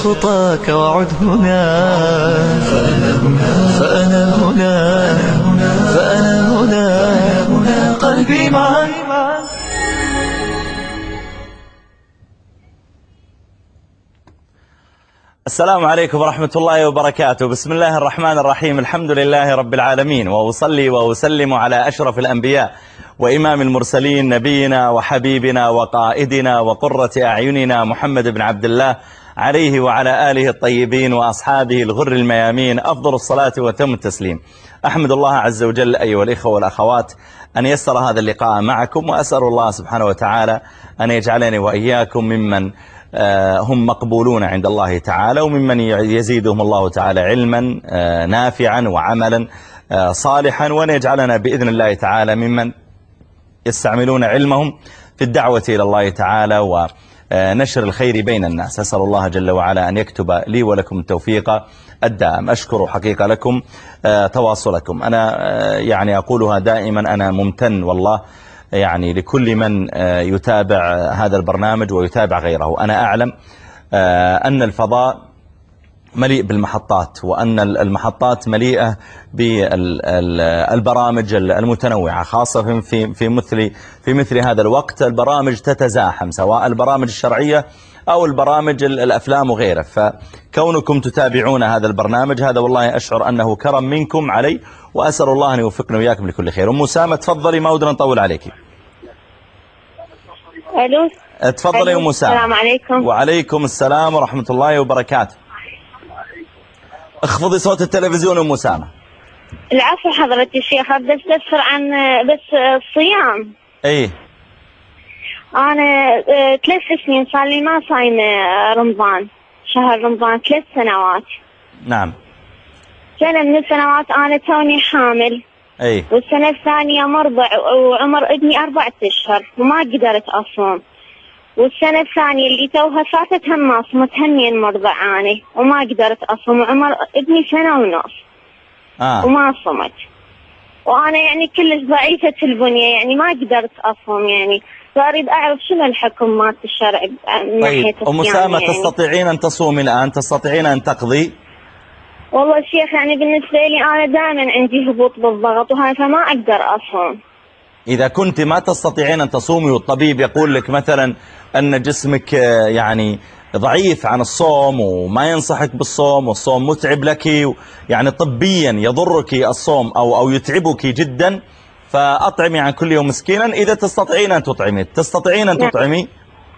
خطاك وعد هنا، فأنا هنا، فأنا هنا، قلبي معك. السلام عليكم ورحمة الله وبركاته. بسم الله الرحمن الرحيم. الحمد لله رب العالمين، وأصلي وأسلم على أشرف الأنبياء وإمام المرسلين، نبينا وحبيبنا وقائدنا وقرة أعيننا محمد بن عبد الله، عليه وعلى آله الطيبين وأصحابه الغر الميامين أفضل الصلاة وتم التسليم. أحمد الله عز وجل أيها الإخوة والأخوات أن يسر هذا اللقاء معكم، وأسأل الله سبحانه وتعالى أن يجعلني وإياكم ممن هم مقبولون عند الله تعالى، وممن يزيدهم الله تعالى علما نافعا وعملا صالحا، وأن يجعلنا بإذن الله تعالى ممن يستعملون علمهم في الدعوة إلى الله تعالى ونشر الخير بين الناس. أسأل الله جل وعلا أن يكتب لي ولكم التوفيق الدائم. أشكر حقيقة لكم تواصلكم. أنا يعني أقولها دائما، أنا ممتن والله يعني لكل من يتابع هذا البرنامج ويتابع غيره. أنا أعلم أن الفضاء مليء بالمحطات، وأن المحطات مليئة بالبرامج المتنوعة، خاصة في مثل هذا الوقت. البرامج تتزاحم، سواء البرامج الشرعية أو البرامج الأفلام وغيره. فكونكم تتابعون هذا البرنامج هذا والله أشعر أنه كرم منكم علي، وأسأل الله أن يوفقنا وإياكم لكل خير. أم أسامة تفضلي، ما ودنا نطول عليك. ألو، تفضلي أم أسامة. السلام عليكم. وعليكم السلام ورحمة الله وبركاته. اخفضي صوت التلفزيون أم أسامة. العفو حضرة الشيخ، أبدأ أستفسر عن الصيام. ايه، أنا 3 سنين صار لي ما صايمة رمضان، شهر رمضان 3 سنوات. نعم. سنة من السنوات أنا توني حامل. ايه. والسنة الثانية مرضع وعمر ابني 4 أشهر وما قدرت أصوم. والسنة الثانية اللي توها فاتت هم ما صمت، همين مرضع أنا وما قدرت أصوم، وعمر ابني 1.5 سنة وما صمت. وأنا يعني كلش ضعيفة البنية، يعني ما قدرت أصوم يعني. فأريد أعرف شنو الحكم مالت الشرع من ناحية الصيام. أم أسامة يعني تستطيعين أن تصومي الآن؟ تستطيعين أن تقضي؟ والله الشيخ يعني بالنسبة لي أنا دائما عندي هبوط بالضغط وهاي، فما أقدر أصوم. إذا كنت ما تستطيعين أن تصومي والطبيب يقول لك مثلا أن جسمك يعني ضعيف عن الصوم وما ينصحك بالصوم، والصوم متعب لك، يعني طبيا يضرك الصوم أو يتعبك جدا، فأطعمي عن كل يوم مسكينا. إذا تستطيعين أن تطعمي، تستطيعين أن تطعمي،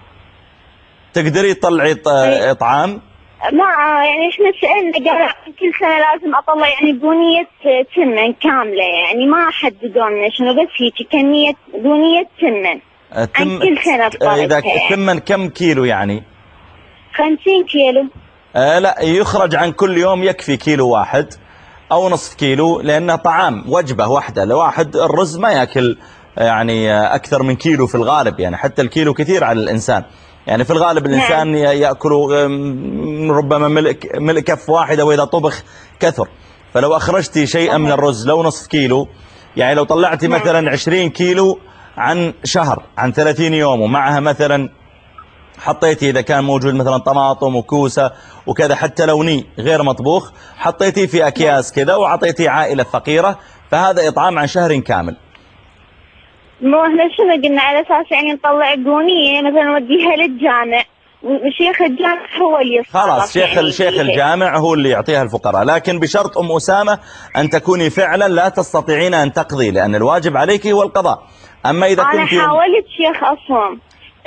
تقدري تطلعي إطعام. ما يعني احنا سألنا قال كل سنة لازم أطلع يعني بنية تمن كاملة، يعني ما حددوا لنا شنو، بس هيك كمية بنية تمن عن كل سنة. إذا تمن كم كيلو يعني؟ 50 كيلو. لا، يخرج عن كل يوم يكفي كيلو واحد أو نصف كيلو، لأنه طعام وجبة واحدة لواحد. الرز ما يأكل يعني أكثر من كيلو في الغالب، يعني حتى الكيلو كثير على الإنسان. يعني في الغالب الإنسان يأكل ربما ملء كف واحدة، وإذا طبخ كثر. فلو أخرجتي شيئا من الرز لو نصف كيلو، يعني لو طلعتي مثلا 20 كيلو عن شهر، عن 30 يوم، ومعها مثلا حطيتي إذا كان موجود مثلا طماطم وكوسة وكذا، حتى لو ني غير مطبوخ، حطيتي في أكياس كذا وعطيتي عائلة فقيرة، فهذا إطعام عن شهر كامل. مو احنا شنو قلنا على اساس يعني نطلع بنية مثلا نوديها للجامع، وشيخ الجامع هو اللي يصرف. خلاص، شيخ الجامع هو اللي يعطيها الفقراء، لكن بشرط أم أسامة أن تكوني فعلا لا تستطيعين أن تقضي، لأن الواجب عليك هو القضاء. أما إذا أنا كنت حاولت شيخ أصوم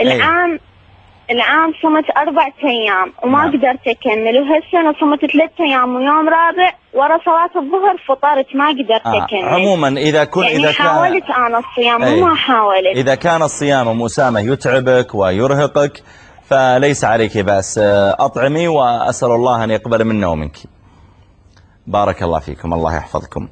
العام صمت 4 أيام وما قدرت أكمل، وهالسنة صمت 3 أيام ويوم رابع ورا صلاة الظهر فطرت، ما قدرت أكمل. عموما إذا حاولت أنا الصيام وما حاولت. إذا كان الصيام أم أسامة يتعبك ويرهقك فليس عليك بأس، أطعمي، وأسأل الله أن يقبل منا ومنك. بارك الله فيكم، الله يحفظكم.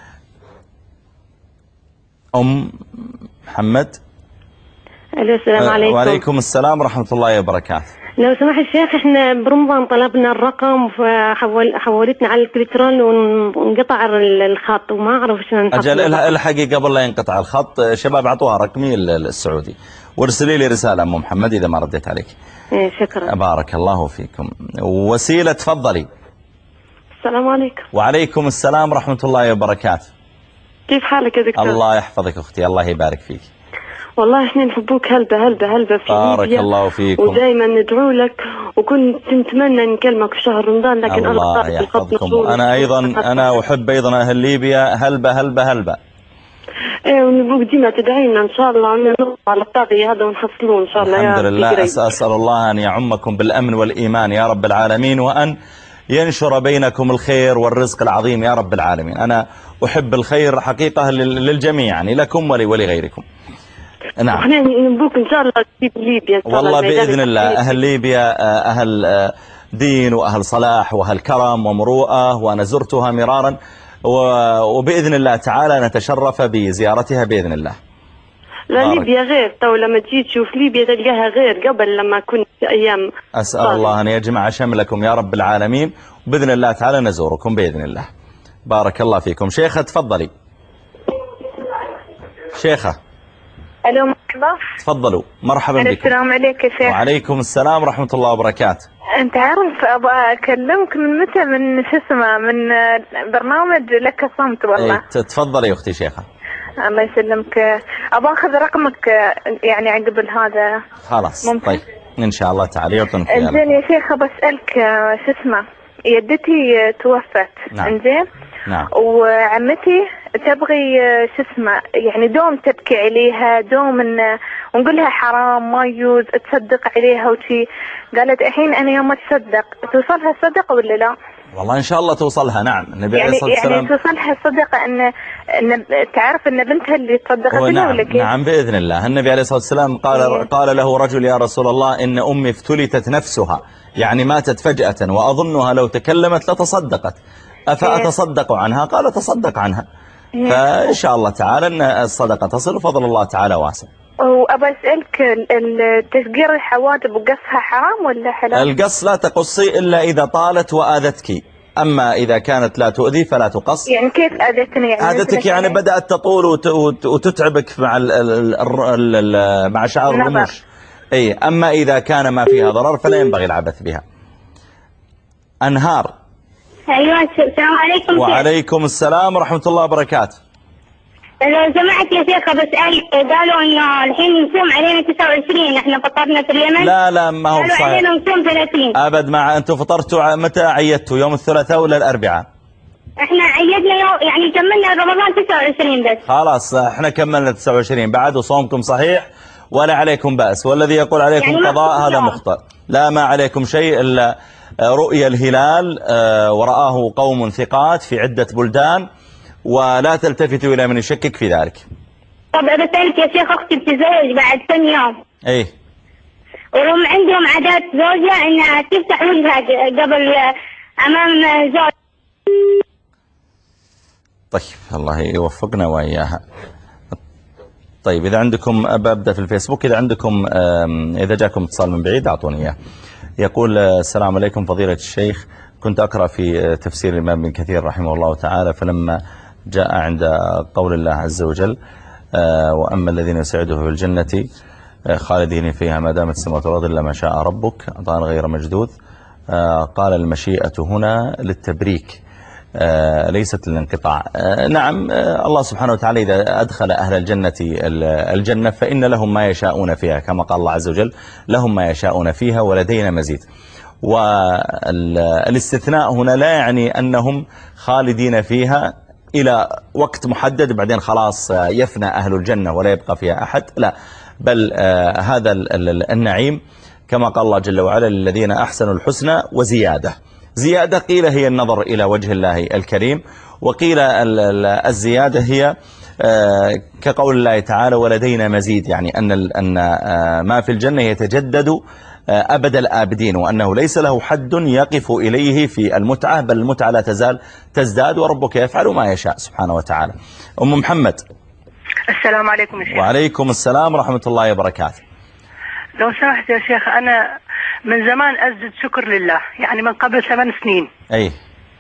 أم محمد. السلام عليكم. وعليكم السلام ورحمة الله وبركاته. لو سمح الشيخ، احنا برمضان طلبنا الرقم فحولتنا على الكترون وانقطع الخط وما اعرف شلون نحصل. أجل الحقيقة قبل لا ينقطع الخط شباب عطوها رقمي السعودي وارسلي لي رسالة أم محمد إذا ما رديت عليك. شكرا. بارك الله فيكم. وسيلة تفضلي. السلام عليكم. وعليكم السلام ورحمة الله وبركاته. كيف حالك يا دكتور؟ الله يحفظك أختي، الله يبارك فيك. والله احنا نحبوك هلبة هلبة هلبة في بارك الله فيكم. ودائما ندعو لك، وكنت نتمنى نكلمك في شهر رمضان، لكن الله يحفظكم. أنا أيضا أنا أحب أيضا أهل ليبيا هلبة هلبة هلبة. ايه، ونبوك ديما تدعينا ان شاء الله نطلع على الطاغي هذا ونحصلوه ان شاء الله. الحمد لله. أسأل الله أن يعمكم بالأمن والإيمان يا رب العالمين، وأن ينشر بينكم الخير والرزق العظيم يا رب العالمين. أنا أحب الخير حقيقة للجميع، يعني لكم ولغيركم. نعم. احنا نبوك ان شاء الله تجيب ليبيا والله بإذن الله. أهل ليبيا أهل دين وأهل صلاح وأهل كرم ومروءة، وأنا زرتها مرارا، وبإذن الله تعالى نتشرف بزيارتها بإذن الله. لا ليبيا غير، تو لما تجي تشوف ليبيا تلقاها غير قبل لما كنت أيام. أسأل الله أن يجمع شملكم يا رب العالمين، وبإذن الله تعالى نزوركم بإذن الله. بارك الله فيكم. شيخة تفضلي. شيخة. ألو مرحبا. تفضلوا. مرحبا بكم. السلام عليك يا شيخ. وعليكم السلام ورحمة الله وبركاته. أنت عارف أبغى أكلمك من متى، من شو اسمه، من برنامج لك صمت والله. تفضلي يا أختي شيخة. الله يسلمك. أبغى أخذ رقمك يعني عقب هذا. خلاص ممكن. طيب إن شاء الله تعالى يعطونك إياه. إنزين يا شيخ بسألك شو اسمه، يدتي توفت. نعم. إنزين. نعم. وعمتي تبغي شو اسمه، يعني دوم تبكي عليها، دوم ونقول لها حرام ما يجوز تصدق عليها وشي. قالت الحين انا يوم تصدق توصلها الصدقه ولا لا؟ والله ان شاء الله توصلها. نعم. النبي عليه الصلاه والسلام يعني توصلها الصدقه ان تعرف ان بنتها اللي تصدقت لها ولا كيف؟ نعم باذن الله. النبي عليه الصلاه والسلام قال له رجل يا رسول الله ان امي افتلتت نفسها، يعني ماتت فجاه واظنها لو تكلمت لتصدقت، افاتصدق عنها؟ قال تصدق عنها. فإن شاء الله تعالى أن الصدقة تصل وفضل الله تعالى واسع. وأبى أسألك تسقير الحوادب وقصها حرام ولا حلال؟ القص لا تقصي إلا إذا طالت وآذتك، أما إذا كانت لا تؤذي فلا تقص. يعني كيف آذتني؟ يعني آذتك يعني بدأت تطول وتتعبك مع شعر الرموش. أي، أما إذا كان ما فيها ضرر فلا ينبغي العبث بها. أنهار. أيوة السلام عليكم. وعليكم السلام ورحمة الله وبركاته. لو سمحت يا شيخ بسألك، قالوا إنه الحين نصوم علينا 29، إحنا فطرنا في اليمن. لا ما هو صحيح. علينا نصوم 30. أبد. مع أنتم فطرتوا متى عيدتوا؟ يوم الثلاثاء ولا الأربعاء؟ إحنا عيدنا يعني كملنا رمضان 29 بس. خلاص إحنا كملنا 29 بعد، وصومكم صحيح ولا عليكم بأس، والذي يقول عليكم يعني قضاء هذا مخطئ. لا، ما عليكم شيء إلا رؤية الهلال ورآه قوم ثقات في عدة بلدان، ولا تلتفتوا إلى من يشكك في ذلك. طب بسألك يا شيخ، أختي بتزوج بعد كم يوم. إيه. وهم عندهم عادات زوجها إنها تفتح وجهها قبل أمام زوج. طيب الله يوفقنا وإياها. طيب إذا عندكم، أبدأ في الفيسبوك، إذا عندكم إذا جاكم اتصال من بعيد أعطوني إياه. يقول السلام عليكم فضيلة الشيخ، كنت أقرأ في تفسير الإمام ابن كثير رحمه الله تعالى، فلما جاء عند قول الله عز وجل وأما الذين يسعدوا في الجنة خالدين فيها ما دامت السماوات والأرض إلا ما شاء ربك عطاء غير مجدود، قال المشيئة هنا للتبريك ليست للانقطاع. نعم، الله سبحانه وتعالى إذا أدخل أهل الجنة الجنة فإن لهم ما يشاءون فيها، كما قال الله عز وجل لهم ما يشاءون فيها ولدينا مزيد. والاستثناء هنا لا يعني أنهم خالدين فيها إلى وقت محدد بعدين خلاص يفنى أهل الجنة ولا يبقى فيها أحد، لا، بل هذا النعيم كما قال الله جل وعلا للذين أحسنوا الحسنى وزيادة. زيادة قيل هي النظر إلى وجه الله الكريم، وقيل الزيادة هي كقول الله تعالى ولدينا مزيد، يعني أن ما في الجنة يتجدد أبد الآبدين، وأنه ليس له حد يقف إليه في المتعة، بل المتعة لا تزال تزداد وربك يفعل ما يشاء سبحانه وتعالى. أم محمد. السلام عليكم يا شيخ. وعليكم السلام ورحمة الله وبركاته. لو سمحت يا شيخ، أنا من زمان أسجد شكر لله، يعني من قبل 8 سنين. أي.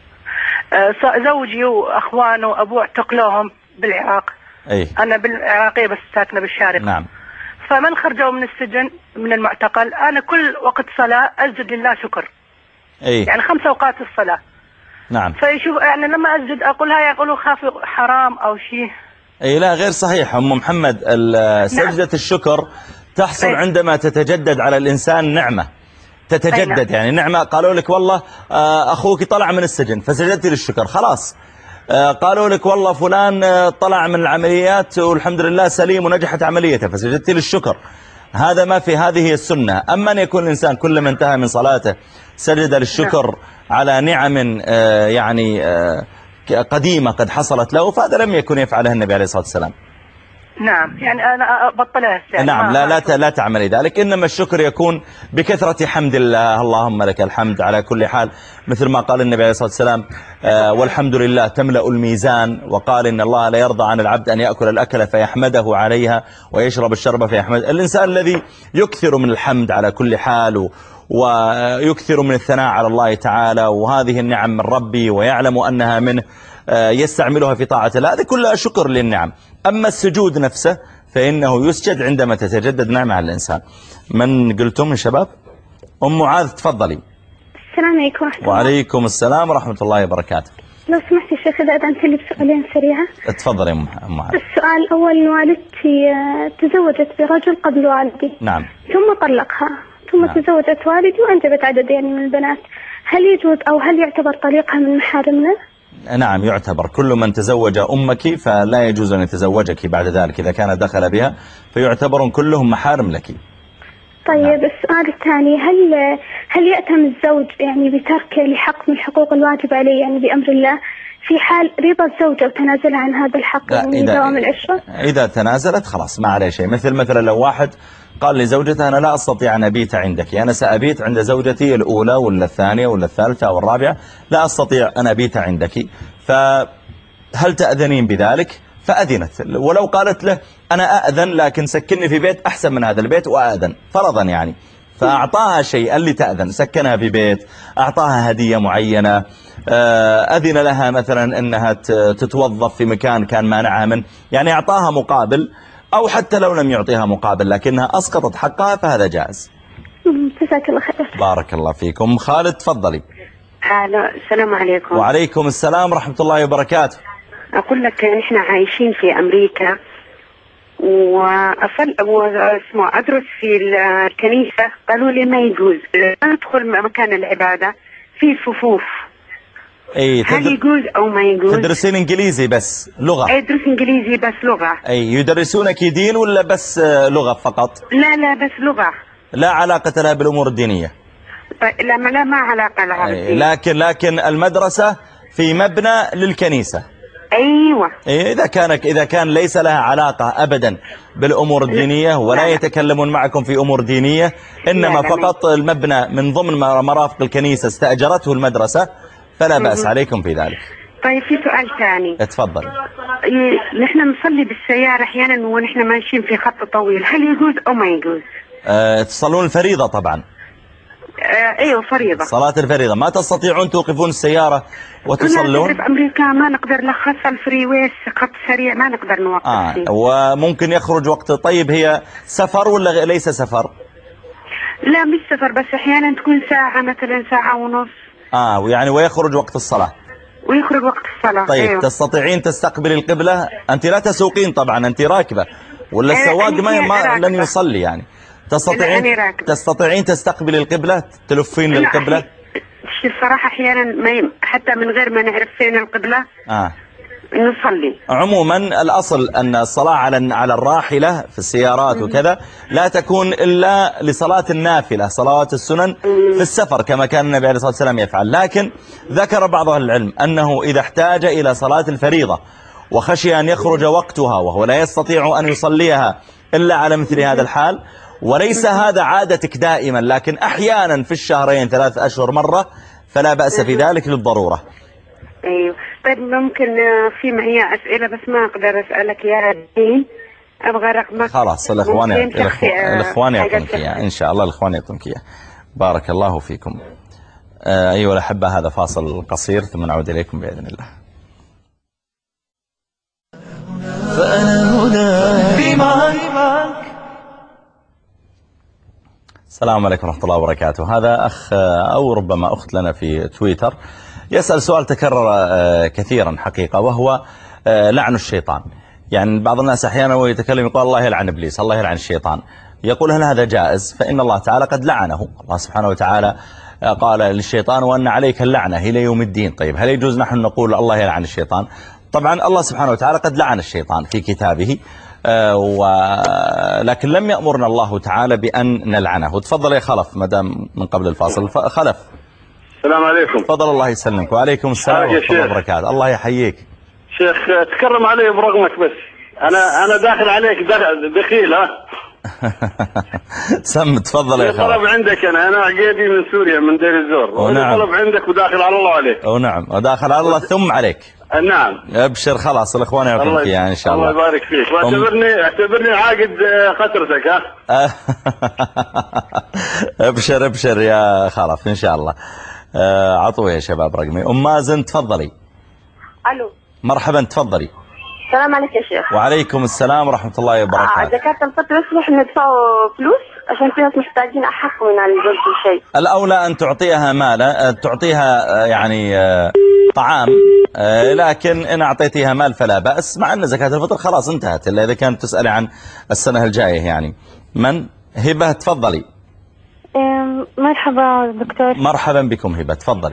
زوجي وأخوانه وأبوه اعتقلوهم بالعراق. أي. أنا بالعراقية بس ساكنة بالشارقة. نعم. فمن خرجوا من السجن من المعتقل أنا كل وقت صلاة أسجد لله شكر. أي. يعني 5 أوقات الصلاة. نعم. فيشوف يعني لما أسجد أقولها يقولوا خاف حرام أو شيء. أي لا غير صحيح أم محمد. سجدة الشكر تحصل عندما تتجدد على الإنسان نعمة، تتجدد يعني نعمة. قالوا لك والله أخوك طلع من السجن فسجدت للشكر خلاص. قالوا لك والله فلان طلع من العمليات والحمد لله سليم ونجحت عمليته فسجدت للشكر. هذا ما في، هذه هي السنة. أما أن يكون الإنسان كلما انتهى من صلاته سجد للشكر على نعم يعني قديمة قد حصلت له، فهذا لم يكن يفعله النبي عليه الصلاة والسلام. نعم يعني أنا بطلها يعني نعم لا تعملي ذلك. إنما الشكر يكون بكثرة حمد الله، اللهم لك الحمد على كل حال، مثل ما قال النبي عليه الصلاة والسلام والحمد لله تملأ الميزان. وقال إن الله لا يرضى عن العبد أن يأكل الأكل فيحمده عليها ويشرب الشرب فيحمد. الإنسان الذي يكثر من الحمد على كل حال ويكثر من الثناء على الله تعالى وهذه النعم من ربي ويعلم أنها منه يستعملها في طاعة الله، هذه كلها شكر للنعم. أما السجود نفسه فإنه يسجد عندما تتجدد نعمة على الإنسان. من قلتم يا شباب؟ أم معاذ تفضلي. السلام عليكم ورحمة الله. وعليكم السلام ورحمة الله وبركاته. لو سمحت يا شيخ إذا أذنت لي بسؤالين سريعة. تفضلي أم معاذ. السؤال الأول، والدتي تزوجت برجل قبل والدي. نعم. ثم طلقها ثم تزوجت والدي وأنجبت عدد يعني من البنات، هل يجوز أو هل يعتبر طليقها من محارمنا؟ نعم يعتبر. كل من تزوج أمك فلا يجوز أن يتزوجك بعد ذلك إذا كان دخل بها، فيعتبرون كلهم محارم لك. طيب نعم. السؤال الثاني، هل يأتم الزوج يعني بترك لحق من الحقوق الواجب عليه يعني بأمر الله في حال رضا الزوجة وتنازلها عن هذا الحق من دوام العشرة؟ إذا تنازلت خلاص ما عليه شيء. مثلا لو واحد قال لزوجته أنا لا أستطيع أن أبيت عندك، أنا سأبيت عند زوجتي الأولى ولا الثانية ولا الثالثة أو الرابعة، لا أستطيع أن أبيت عندك، فهل تأذنين بذلك؟ فأذنت. ولو قالت له أنا أأذن لكن سكنني في بيت أحسن من هذا البيت وأأذن فرضا يعني، فأعطاها شيئا لتأذن، سكنها في بيت، أعطاها هدية معينة، أذن لها مثلا أنها تتوظف في مكان كان مانعها منه، يعني أعطاها مقابل، أو حتى لو لم يعطيها مقابل لكنها أسقطت حقها فهذا جائز. جزاك الله خير. بارك الله فيكم. خالد تفضلي. السلام عليكم. وعليكم السلام ورحمة الله وبركاته. أقول لك نحن عايشين في أمريكا أدرس في الكنيسة، قالوا لي ما يجوز أدخل مكان العبادة في صفوف. هل يجوز أو ما يجوز؟ تدرسين إنجليزي بس لغة؟ أدرس إنجليزي بس لغة. يدرسونك دين ولا بس لغة فقط؟ لا بس لغة، لا علاقة لها بالأمور الدينية. لا ما علاقة لها بالدين. لكن المدرسة في مبنى للكنيسة. أيوة. إذا كان ليس لها علاقة أبدا بالأمور الدينية ولا يتكلمون معكم في أمور دينية، إنما فقط المبنى من ضمن مرافق الكنيسة استأجرته المدرسة، فلا بأس عليكم في ذلك. طيب في سؤال ثاني. اتفضل. نحن نصلي بالسيارة أحيانا ونحن ماشيين في خط طويل، هل يجوز أو ما يجوز؟ تصلون الفريضة طبعا. ايوه فريضة. صلاة الفريضة ما تستطيعون توقفون السيارة وتصلون؟ في أمريكا ما نقدر نخص الفريويس خط سريع ما نقدر نوقف فيه. وممكن يخرج وقت. طيب هي سفر ولا ليس سفر؟ لا مش سفر، بس أحيانا تكون ساعة مثلا ساعة ونص. ويعني ويخرج وقت الصلاة. ويخرج وقت الصلاة. طيب أيوه. تستطيعين تستقبل القبلة؟ أنت لا طبعا أنت راكبة، ولا السواق لن يصلي يعني. تستطيعين تستقبل القبلة، تلفين للقبلة؟ الصراحة أحيانا حتى من غير ما نعرف فين القبلة نصلي. عموما الأصل أن الصلاة على الراحلة في السيارات وكذا لا تكون إلا لصلاة النافلة، صلوات السنن في السفر كما كان النبي عليه الصلاة والسلام يفعل. لكن ذكر بعض أهل العلم أنه إذا احتاج إلى صلاة الفريضة وخشي أن يخرج وقتها وهو لا يستطيع أن يصليها إلا على مثل هذا الحال، وليس هذا عادتك دائما لكن أحيانا في الشهرين 3 أشهر مرة، فلا بأس في ذلك للضرورة. أيوه. طيب ممكن في معي أسئلة بس ما أقدر أسألك يا دين، أبغى رقمك. خلاص الإخوان يعطونك إياه إن شاء الله، الإخوان يعطونك إياه. بارك الله فيكم. أيها الأحبة، هذا فاصل قصير ثم نعود إليكم بإذن الله. فأنا هنا معك. السلام عليكم ورحمة الله وبركاته. هذا أخ أو ربما أخت لنا في تويتر يسأل سؤال تكرر كثيرا حقيقة، وهو لعن الشيطان. يعني بعض الناس أحيانا ويتكلم يقول الله يلعن إبليس، الله يلعن الشيطان. يقول هل هذا جائز؟ فإن الله تعالى قد لعنه. الله سبحانه وتعالى قال للشيطان وأن عليك اللعنة إلى يوم الدين. طيب هل يجوز نحن نقول الله يلعن الشيطان؟ طبعا الله سبحانه وتعالى قد لعن الشيطان في كتابه، ولكن لم يأمرنا الله تعالى بأن نلعنه. تفضل يا خلف مدام من قبل الفاصل. خلف، السلام عليكم. تفضل الله يسلمك. وعليكم السلام ورحمة الله وبركاته. الله يحييك شيخ. تكرم علي برغمك، بس أنا داخل عليك دخيل. ها سم. تفضل يا خلف. طلب عندك. أنا عقيدي من سوريا من دير الزور. نعم. طلب عندك وداخل على الله عليك. نعم، وداخل على الله ثم عليك. نعم. ابشر، خلاص الإخوان يعطون فيها إن شاء الله. الله يبارك فيك. واعتبرني عاقد خطرتك. ها ابشر يا خلف إن شاء الله. عطوه يا شباب رقمي. مازن تفضلي. ألو. مرحبا، تفضلي. السلام عليكم يا شيخ. وعليكم السلام ورحمة الله وبركاته. زكاة الفطر يصلح ندفعوا فلوس عشان في ناس محتاجين أحق من الجزء شيء. الأولى أن تعطيها مالا، تعطيها يعني طعام، لكن إن أعطيتها مال فلا بأس، مع أن زكاة الفطر خلاص انتهت إلا إذا كانت تسألي عن السنة الجاية. يعني من هبة تفضلي. مرحبا دكتور. مرحبا بكم هبة، تفضلي.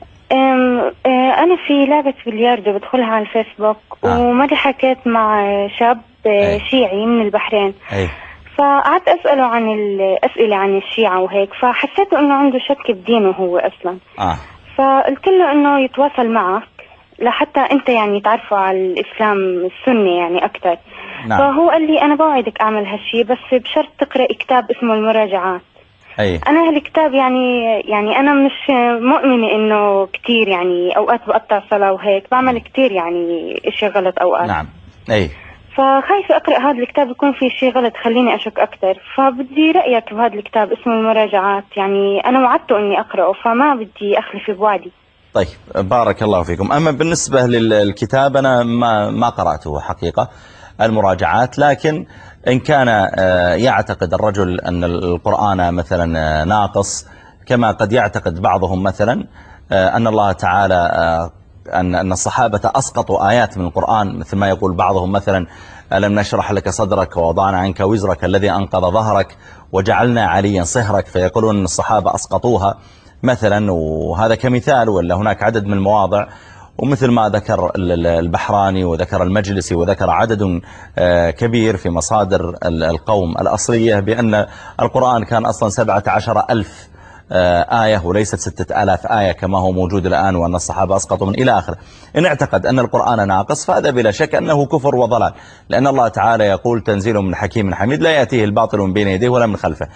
أنا في لعبة بلياردو بدخلها على الفيسبوك، ومرة حكيت مع شاب شيعي من البحرين. فقعدت أسأله عن الأسئلة عن الشيعة وهيك، فحسيته أنه عنده شك بدينه هو أصلا. فقلت له أنه يتواصل معك لحتى أنت يعني تعرفه على الإسلام السني يعني أكتر. نعم. فهو قال لي أنا بوعدك أعمل هالشي، بس بشرط تقرأ كتاب اسمه المراجعات. أنا هالكتاب يعني أنا مش مؤمنة إنه كتير، يعني أوقات بقطع صلاة وهيك، بعمل كتير يعني إشي غلط أوقات. نعم. فخايفة أقرأ هذا الكتاب يكون فيه شيء غلط خليني أشك أكتر، فبدي رأيك بهذا الكتاب اسمه المراجعات. يعني أنا وعدته إني أقرأه، فما بدي أخلف بوعدي. طيب بارك الله فيكم. أما بالنسبة للكتاب أنا ما قرأته حقيقة المراجعات، لكن إن كان يعتقد الرجل أن القرآن مثلا ناقص، كما قد يعتقد بعضهم مثلا أن الله تعالى أن الصحابة أسقطوا آيات من القرآن، مثل ما يقول بعضهم مثلا ألم نشرح لك صدرك ووضعنا عنك وزرك الذي أنقض ظهرك وجعلنا عليا صهرك، فيقولون أن الصحابة أسقطوها مثلا، وهذا كمثال، ولا هناك عدد من المواضع. ومثل ما ذكر البحراني وذكر المجلسي وذكر عدد كبير في مصادر القوم الأصلية بأن القرآن كان أصلا 17,000 آية وليست 6,000 آية كما هو موجود الآن، وأن الصحابة أسقطوا من إلى آخره. إن اعتقد أن القرآن ناقص فهذا بلا شك أنه كفر وضلال، لأن الله تعالى يقول تنزيل من حكيم حميد لا يأتيه الباطل من بين يديه ولا من خلفه.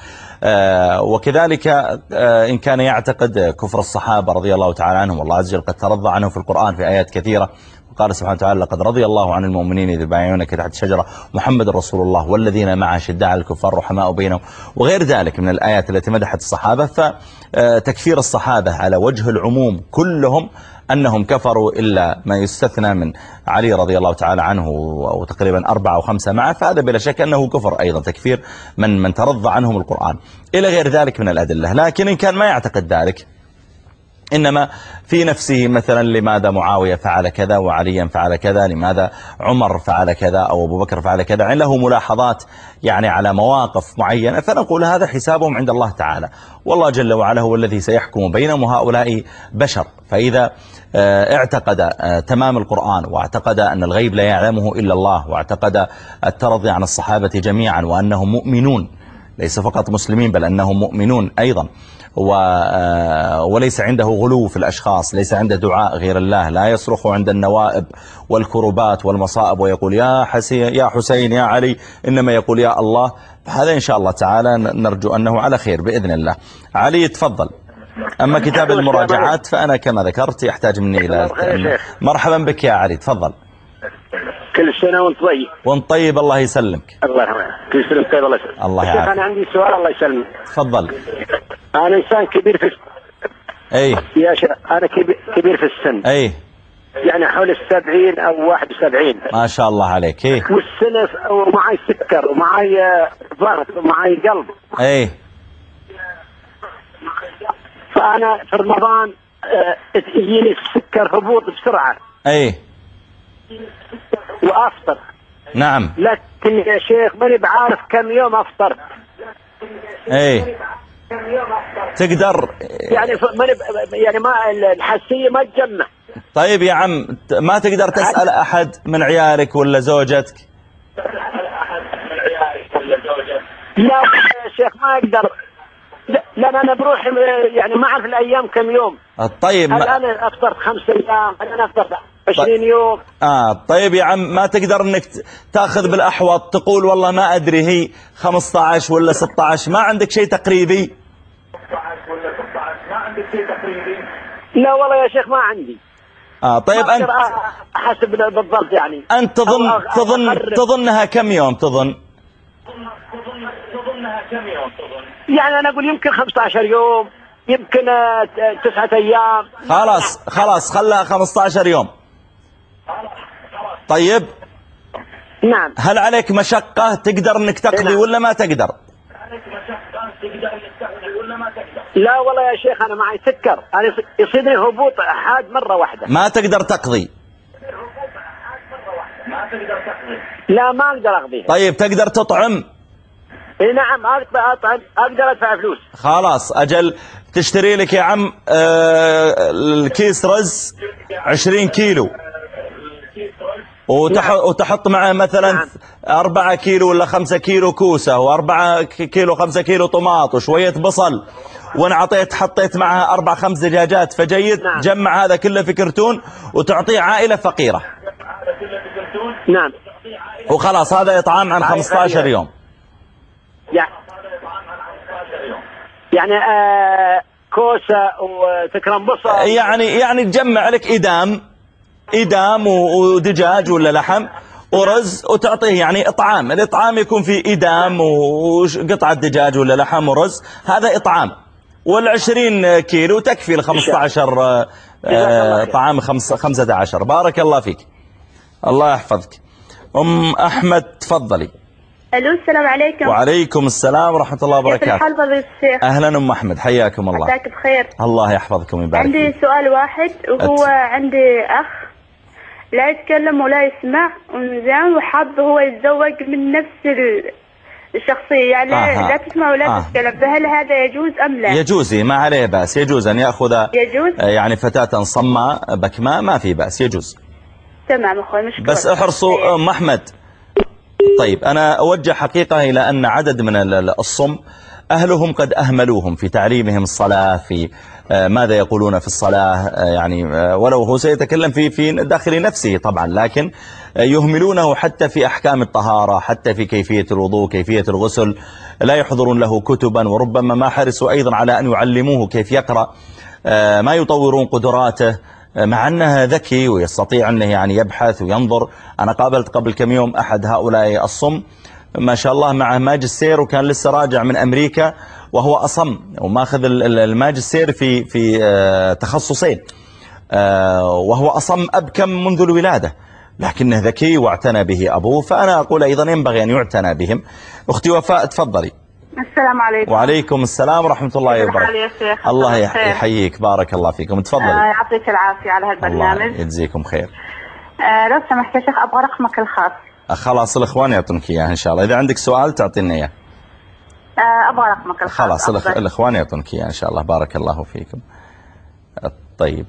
وكذلك إن كان يعتقد كفر الصحابة رضي الله تعالى عنهم، والله عز وجل قد ترضى عنهم في القرآن في آيات كثيرة، وقال سبحانه وتعالى لقد رضي الله عن المؤمنين إذ يبايعونك تحت الشجرة محمد رسول الله والذين معه شداء على الكفار رحماء بينهم، وغير ذلك من الآيات التي مدحت الصحابة. فتكفير الصحابة على وجه العموم كلهم أنهم كفروا إلا ما يستثنى من علي رضي الله تعالى عنه وتقريبا 4 أو 5 معه، فهذا بلا شك أنه كفر أيضا، تكفير من ترضى عنهم القرآن إلى غير ذلك من الأدلة. لكن إن كان ما يعتقد ذلك، إنما في نفسه مثلا لماذا معاوية فعل كذا وعليا فعل كذا، لماذا عمر فعل كذا أو أبو بكر فعل كذا، يعني له ملاحظات يعني على مواقف معينة، فنقول هذا حسابهم عند الله تعالى، والله جل وعلا هو الذي سيحكم بينهم، وهؤلاء بشر. فإذا اعتقد تمام القرآن، واعتقد أن الغيب لا يعلمه إلا الله، واعتقد الترضي عن الصحابة جميعا وأنهم مؤمنون، ليس فقط مسلمين بل أنهم مؤمنون أيضا، وليس عنده غلو في الأشخاص، ليس عنده دعاء غير الله، لا يصرخ عند النوائب والكربات والمصائب ويقول يا حسين يا علي، إنما يقول يا الله. هذا إن شاء الله تعالى نرجو أنه على خير بإذن الله. علي تفضل. أما كتاب المراجعات فأنا كما ذكرت يحتاج مني إلى مرحبا بك يا علي تفضل. كل سنة وانت طيب. وانت طيب الله يسلمك. الله يرحمه. كل سنة وانت طيب الله يسلمك. الله يعافيك. أنا عندي سؤال الله يسلمك. تفضل. أنا إنسان كبير في أي يا شيخ أنا كبير في السن. أي يعني حول 70 أو 71. ما شاء الله عليك. إيه والسنة ومعي سكر ومعي ضغط ومعي قلب. أي فأنا في رمضان يجيني السكر هبوط بسرعة. أي وأفطر. نعم. لكن يا شيخ ماني بعارف كم يوم أفطرت. أي تقدر يعني يعني ما الحساسية ما تجمع. طيب يا عم ما تقدر تسأل أحد من عيالك ولا زوجتك؟ لا يا شيخ ما أقدر. لا أنا بروح يعني ما أعرف الأيام كم يوم. طيب الآن أفطرت 5 أيام، الآن أفطرت 20 يوم. طيب يا عم ما تقدر انك تاخذ بالاحوط تقول والله ما ادري هي 15 ولا 16، ما عندك شيء تقريبي؟ لا والله يا شيخ ما عندي. طيب انت حسب بالضبط يعني. انت تظنها كم يوم تظن؟ يعني انا اقول يمكن 15 يوم، يمكن 9 ايام. خلاص خلها 15 يوم. طيب نعم. هل عليك مشقة تقدر انك تقضي ولا ما تقدر؟ لا والله يا شيخ انا معي سكر، انا يصيبني هبوط حاد مرة واحدة. ما تقدر تقضي؟ لا ما اقدر اقضي. طيب تقدر تطعم؟ اي نعم اقدر اطعم، اقدر ادفع فلوس. خلاص اجل تشتري لك يا عم الكيس رز 20 كيلو وتحط معه مثلا 4 كيلو ولا 5 كيلو كوسة و4 كيلو 5 كيلو طماط وشوية بصل، وان حطيت معها 4-5 دجاجات فجيد. جمع هذا كله في كرتون وتعطيه عائلة فقيرة. نعم. وخلاص هذا إطعام عن 15 يوم. يعني كوسة وتكرم بصل. يعني تجمع لك إدام ودجاج ولا لحم ورز وتعطيه يعني إطعام. الإطعام يكون فيه إدام وقطعة دجاج ولا لحم ورز، هذا إطعام. وال20 كيلو تكفي ل15 طعام 15. بارك الله فيك. الله يحفظك. أحمد تفضلي. الو السلام عليكم. وعليكم السلام ورحمة الله وبركاته. كيف الحال فضيلة الشيخ؟ أهلا أحمد حياكم الله. عساك بخير. الله يحفظكم ويبارك فيك. عندي سؤال واحد، وهو عندي أخ لا يتكلم ولا يسمع زين، وحاب هو يتزوج من نفس الشخصية يعني لا تسمع ولا تتكلم، فهل هذا يجوز أم لا؟ يجوز، ما عليه بأس، يجوز أن يأخذ يعني فتاة صماء بكماء، ما في بأس، يجوز. تمام أخوي مشكور. بس احرصوا أحمد. طيب أنا أوجه حقيقة إلى أن عدد من الصم أهلهم قد أهملوهم في تعليمهم الصلاة، في ماذا يقولون في الصلاة، يعني ولو هو سيتكلم في داخل نفسه طبعا، لكن يهملونه حتى في أحكام الطهارة، حتى في كيفية الوضوء، كيفية الغسل، لا يحضرون له كتبا، وربما ما حرصوا أيضا على أن يعلموه كيف يقرأ، ما يطورون قدراته، مع أنه ذكي ويستطيع أنه يعني يبحث وينظر. أنا قابلت قبل كم يوم أحد هؤلاء الصم ما شاء الله معه ماجستير، وكان لسه راجع من أمريكا وهو أصم وماخذ الماجستير في تخصصين، وهو أصم أبكم منذ الولادة، لكنه ذكي واعتنى به أبوه. فأنا أقول أيضا ينبغي أن يعتنى بهم. أختي وفاء تفضلي. السلام عليكم. وعليكم السلام ورحمة الله وبركاته. الله يحييك، بارك الله فيكم. تفضلي. يعطيك العافية على هالبرنامج. الله يجزيكم خير. لو سمحت يا شيخ أبغى رقمك الخاص. خلاص الإخوان يعطونك إياه إن شاء الله. إذا عندك سؤال تعطينا إياه. أبغى رقمك الخاص. خلاص الإخوان يعطونك إياه إن شاء الله. بارك الله فيكم. طيب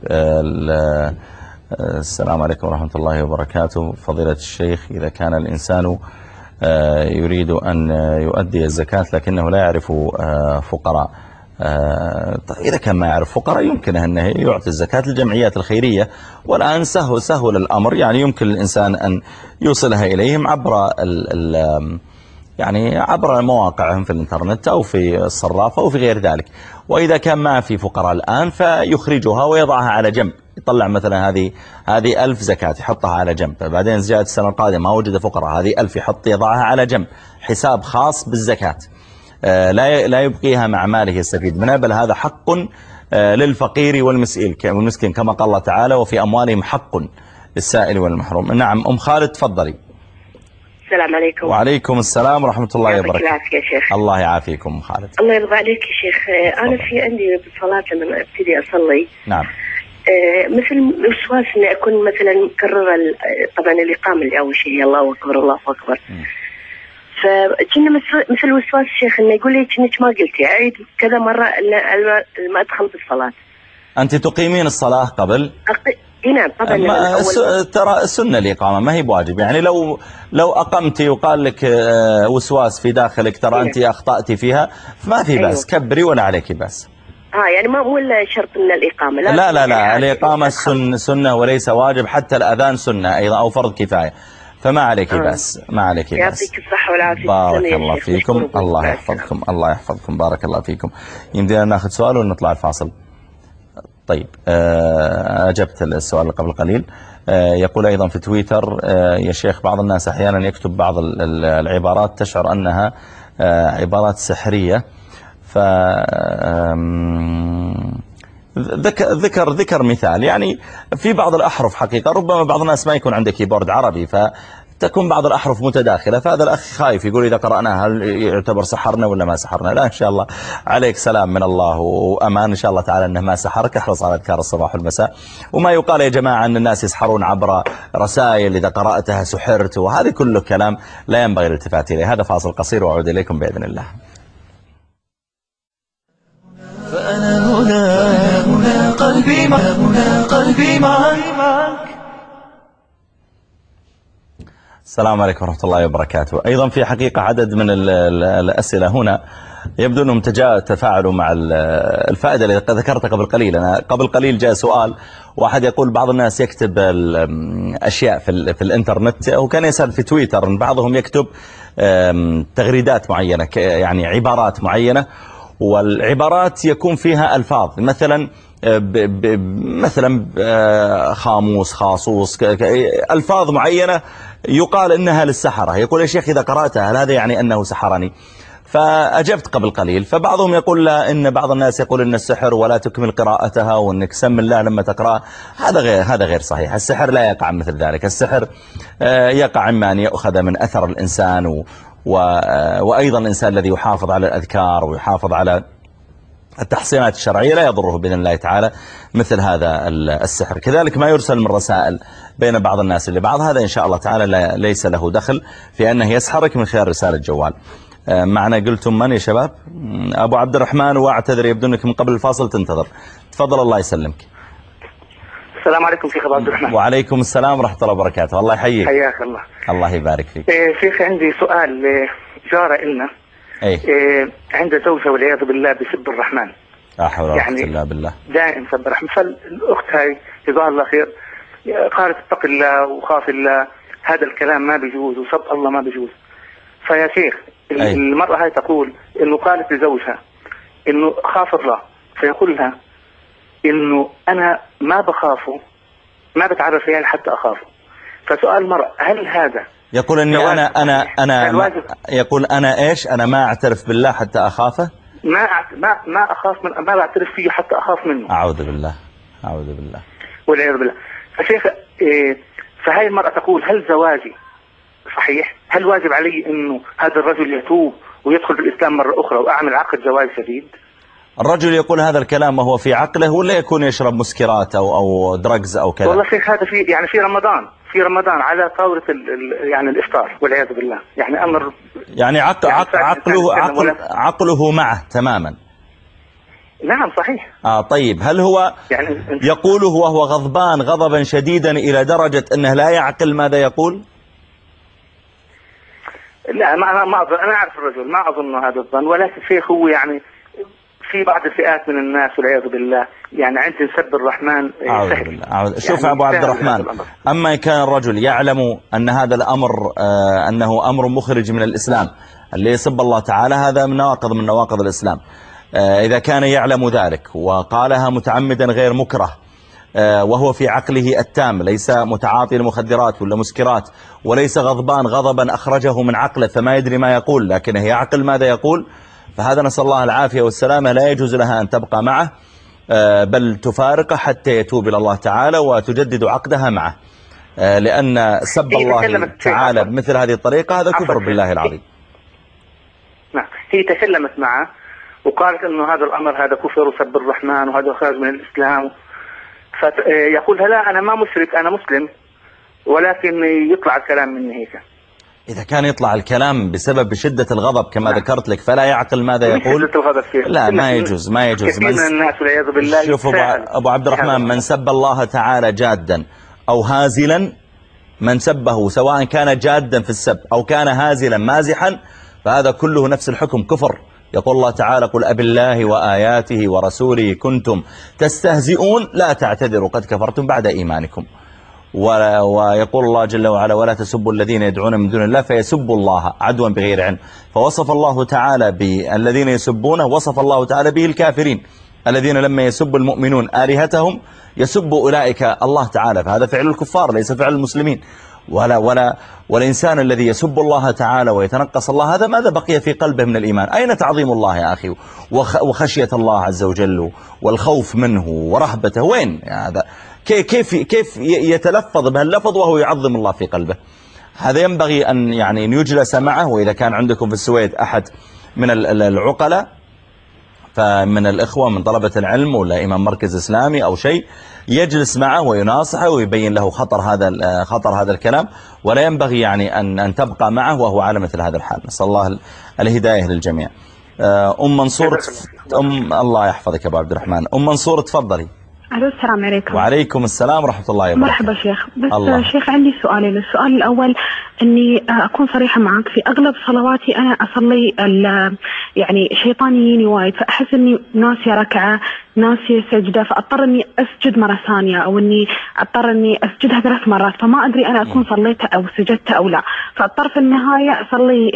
السلام عليكم ورحمة الله وبركاته. فضيلة الشيخ، إذا كان الإنسان يريد أن يؤدي الزكاة لكنه لا يعرف فقراء، إذا كان ما يعرف فقراء يمكن أنه يعطي الزكاة للجمعيات الخيرية، والآن سهل الأمر، يعني يمكن الإنسان أن يوصلها إليهم عبر يعني عبر مواقعهم في الإنترنت أو في الصرافة أو في غير ذلك. وإذا كان ما في فقراء الآن فيخرجها ويضعها على جنب، يطلع مثلا هذه 1000 زكاة يحطها على جنب، بعدين جاءت السنة القادمة ما وجد فقراء، هذه 1000 يضعها على جنب، حساب خاص بالزكاة، لا يبقيها مع ماله يستفيد منها، بل هذا حق للفقير والمسكين كما قال الله تعالى وفي أموالهم حق للسائل والمحروم. نعم أم خالد تفضلي. السلام عليكم. وعليكم السلام ورحمة الله وبركاته. العافية يا شيخ. الله يعافيكم أم خالد. الله يرضى عليك يا شيخ. أنا في عندي بالصلاة لما أبتدي أصلي نعم مثل وسواس إني أكون مثلا مكررة طبعا الإقامة اللي أول شيء الله أكبر الله أكبر، فكنا مثل وسواس الشيخ إنه يقول لي كأنك ما قلتي أعيد كذا مرة لما أدخل بالصلاة. أنت تقيمين الصلاة قبل؟ نعم طبعا. ترى السنة الإقامة ما هي بواجب، يعني لو أقمتي وقال لك وسواس في داخلك ترى أنت أخطأتي فيها فما في بأس، كبري ولا عليك بأس. يعني ما إلا شرط من الإقامة. لا الإقامة سنة وليس واجب، حتى الأذان سنة أيضا أو فرض كفاية، فما عليك بأس، ما عليك بأس. يعطيك الصحة والعافية. بارك الله فيكم. الله يحفظكم. الله يحفظكم. بارك الله فيكم. يمدينا ناخذ سؤال ونطلع الفاصل. طيب أجبت السؤال قبل قليل. يقول أيضا في تويتر يا شيخ بعض الناس أحيانا يكتب بعض العبارات تشعر أنها عبارات سحرية، ف ذكر مثال، يعني في بعض الأحرف حقيقة ربما بعض الناس ما يكون عنده كيبورد عربي فتكون بعض الأحرف متداخلة، فهذا الأخ خايف يقول إذا قرأناها هل يعتبر سحرنا ولا ما سحرنا؟ لا إن شاء الله عليك سلام من الله وأمان إن شاء الله تعالى أنه ما سحرك. احرص على أذكار الصباح والمساء. وما يقال يا جماعة أن الناس يسحرون عبر رسائل إذا قرأتها سحرت، وهذا كله كلام لا ينبغي الالتفات إليه. هذا فاصل قصير وأعود إليكم بإذن الله. فأنا هنا قلبي معك. السلام عليكم ورحمة الله وبركاته. أيضا في حقيقة عدد من الأسئلة هنا يبدو أنهم تفاعلوا مع الفائدة اللي ذكرتها قبل قليل. أنا قبل قليل جاء سؤال واحد يقول بعض الناس يكتب أشياء في الإنترنت، وكان يسأل في تويتر أن بعضهم يكتب تغريدات معينة، يعني عبارات معينة، والعبارات يكون فيها ألفاظ مثلا خاموس خاصوص ألفاظ معينة يقال إنها للسحرة. يقول يا شيخ إذا قرأتها هل هذا يعني أنه سحرني؟ فأجبت قبل قليل. فبعضهم يقول لا، إن بعض الناس يقول إن السحر ولا تكمل قراءتها وإنك سم الله لما تقرأ. هذا غير صحيح. السحر لا يقع مثل ذلك. السحر يقع إما أن يأخذ من أثر الإنسان وأيضا الإنسان الذي يحافظ على الأذكار ويحافظ على التحصينات الشرعية لا يضره بإذن الله تعالى مثل هذا السحر. كذلك ما يرسل من رسائل بين بعض الناس لبعض، هذا إن شاء الله تعالى ليس له دخل في أنه يسحرك من خلال رسالة جوال. معنا قلتم من يا شباب؟ أبو عبد الرحمن، واعتذر يبدو أنك من قبل الفاصل تنتظر. تفضل الله يسلمك. السلام عليكم شيخ أبو عبد الرحمن. وعليكم السلام ورحمة الله وبركاته. الله يحييك. حياك الله. الله يبارك فيك. شيخ عندي سؤال. جارة إلنا عند زوجها والعياذ بالله بسب الرحمن. لا حول ولا قوة إلا بالله. دائم سب الرحمن. فالأخت هاي جزاها الله خير قالت اتق الله وخاف الله، هذا الكلام ما بيجوز وسب الله ما بيجوز. فيا شيخ المرأة هاي تقول إنه قالت لزوجها إنه خاف الله، فيقول لها إنه أنا ما بخافه، ما بتعرف عليه حتى أخافه. فسؤال المرأة هل هذا يقول إني أنا يقول أنا إيش؟ أنا ما أعترف بالله حتى أخافه. ما أخاف ما بعترف فيه حتى أخاف منه. أعوذ بالله. أعوذ بالله. والعياذ بالله. فشيخ فهاي المرأة تقول هل زواجي صحيح؟ هل واجب علي إنه هذا الرجل يتوب ويدخل بالإسلام مرة أخرى وأعمل عقد زواج جديد؟ الرجل يقول هذا الكلام وهو في عقله ولا يكون يشرب مسكرات أو درجز أو كذا؟ والله شيخ هذا في رمضان على طاولة يعني الإفطار والعياذ بالله، يعني أمر يعني عقله معه تماما. نعم صحيح. طيب هل هو يعني يقوله وهو غضبان غضبا شديدا إلى درجة أنه لا يعقل ماذا يقول؟ لا ما أظن. أنا أعرف الرجل ما أظن هذا الظن، ولكن شيخ هو يعني في بعض الفئات من الناس والعياذ بالله يعني عند سب الرحمن سهل. شوف يا أبو عبد الرحمن، أما كان الرجل يعلم أن هذا الأمر أنه أمر مخرج من الإسلام، اللي يسب الله تعالى هذا من نواقض الإسلام، إذا كان يعلم ذلك وقالها متعمدا غير مكره وهو في عقله التام، ليس متعاطي لمخدرات ولا مسكرات، وليس غضبان غضبا أخرجه من عقله فما يدري ما يقول لكنه يعقل ماذا يقول، فهذا نسأل الله العافية والسلامة لا يجوز لها أن تبقى معه، بل تفارقه حتى يتوب إلى الله تعالى وتجدد عقدها معه، لأن سب الله تعالى بمثل هذه الطريقة هذا كفر بالله العظيم. نعم، هي تكلمت معه وقالت أنه هذا الأمر هذا كفر وسب الرحمن وهذا خارج من الإسلام، فيقول لا أنا ما مشرك أنا مسلم، ولكن يطلع الكلام مني هيك. إذا كان يطلع الكلام بسبب شدة الغضب كما ذكرت لك فلا يعقل ماذا يقول، لا ما يجوز كثير من الناس والعياذ بالله. شوف أبو عبد الرحمن، من سب الله تعالى جادا أو هازلا، من سبه سواء كان جادا في السب أو كان هازلا مازحا فهذا كله نفس الحكم كفر. يقول الله تعالى قل أبي الله وآياته ورسوله كنتم تستهزئون لا تعتذروا قد كفرتم بعد إيمانكم. ويقول الله جل وعلا ولا تسبوا الذين يدعون من دون الله فيسبوا الله عدوا بغير علم، فوصف الله تعالى بالذين يسبونه وصف الله تعالى به الكافرين الذين لما يسب المؤمنون آلهتهم يسب أولئك الله تعالى، فهذا فعل الكفار ليس فعل المسلمين. والإنسان الذي يسب الله تعالى ويتنقص الله هذا ماذا بقي في قلبه من الإيمان؟ أين تعظيم الله يا أخي وخشية الله عز وجل والخوف منه ورهبته؟ وين هذا؟ كيف يتلفظ بهاللفظ وهو يعظم الله في قلبه؟ هذا ينبغي أن يعني أن يجلس معه. وإذا كان عندكم في السويد أحد من العقلاء فمن الإخوة من طلبة العلم ولا إمام مركز إسلامي أو شيء يجلس معه ويناصحه ويبين له خطر هذا الكلام، ولا ينبغي يعني أن تبقى معه وهو على مثل هذا الحال. نسأل الله الهداية للجميع. منصور الله يحفظك أبو عبد الرحمن. منصور تفضلي. السلام عليكم. وعليكم السلام ورحمة الله وبركاته. مرحبا شيخ. بس شيخ عندي سؤالين. السؤال الأول أني أكون صريحة معك، في أغلب صلواتي أنا أصلي يعني شيطانيين وايد، فأحس أني ناسية ركعة ناسية سجدة، فأضطر أني أسجد مرة ثانية أو أني أضطر أني أسجدها 3 مرات، فما أدري أنا أكون صليتها أو سجدتها أو لا، فأضطر في النهاية أصلي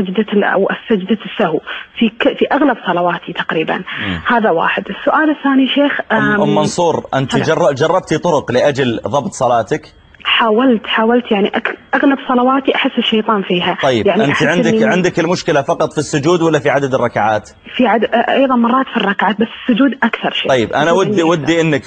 سجدة السهو في أغلب صلواتي تقريبا. هذا واحد. السؤال الثاني شيخ منصور، أنت جربتي طرق لأجل ضبط صلاتك؟ حاولت يعني أغلب صلواتي أحس الشيطان فيها. طيب يعني أنت عندك المشكلة فقط في السجود ولا في عدد الركعات؟ في أيضا مرات في الركعات، بس السجود أكثر شيء. طيب أنا ودي إنك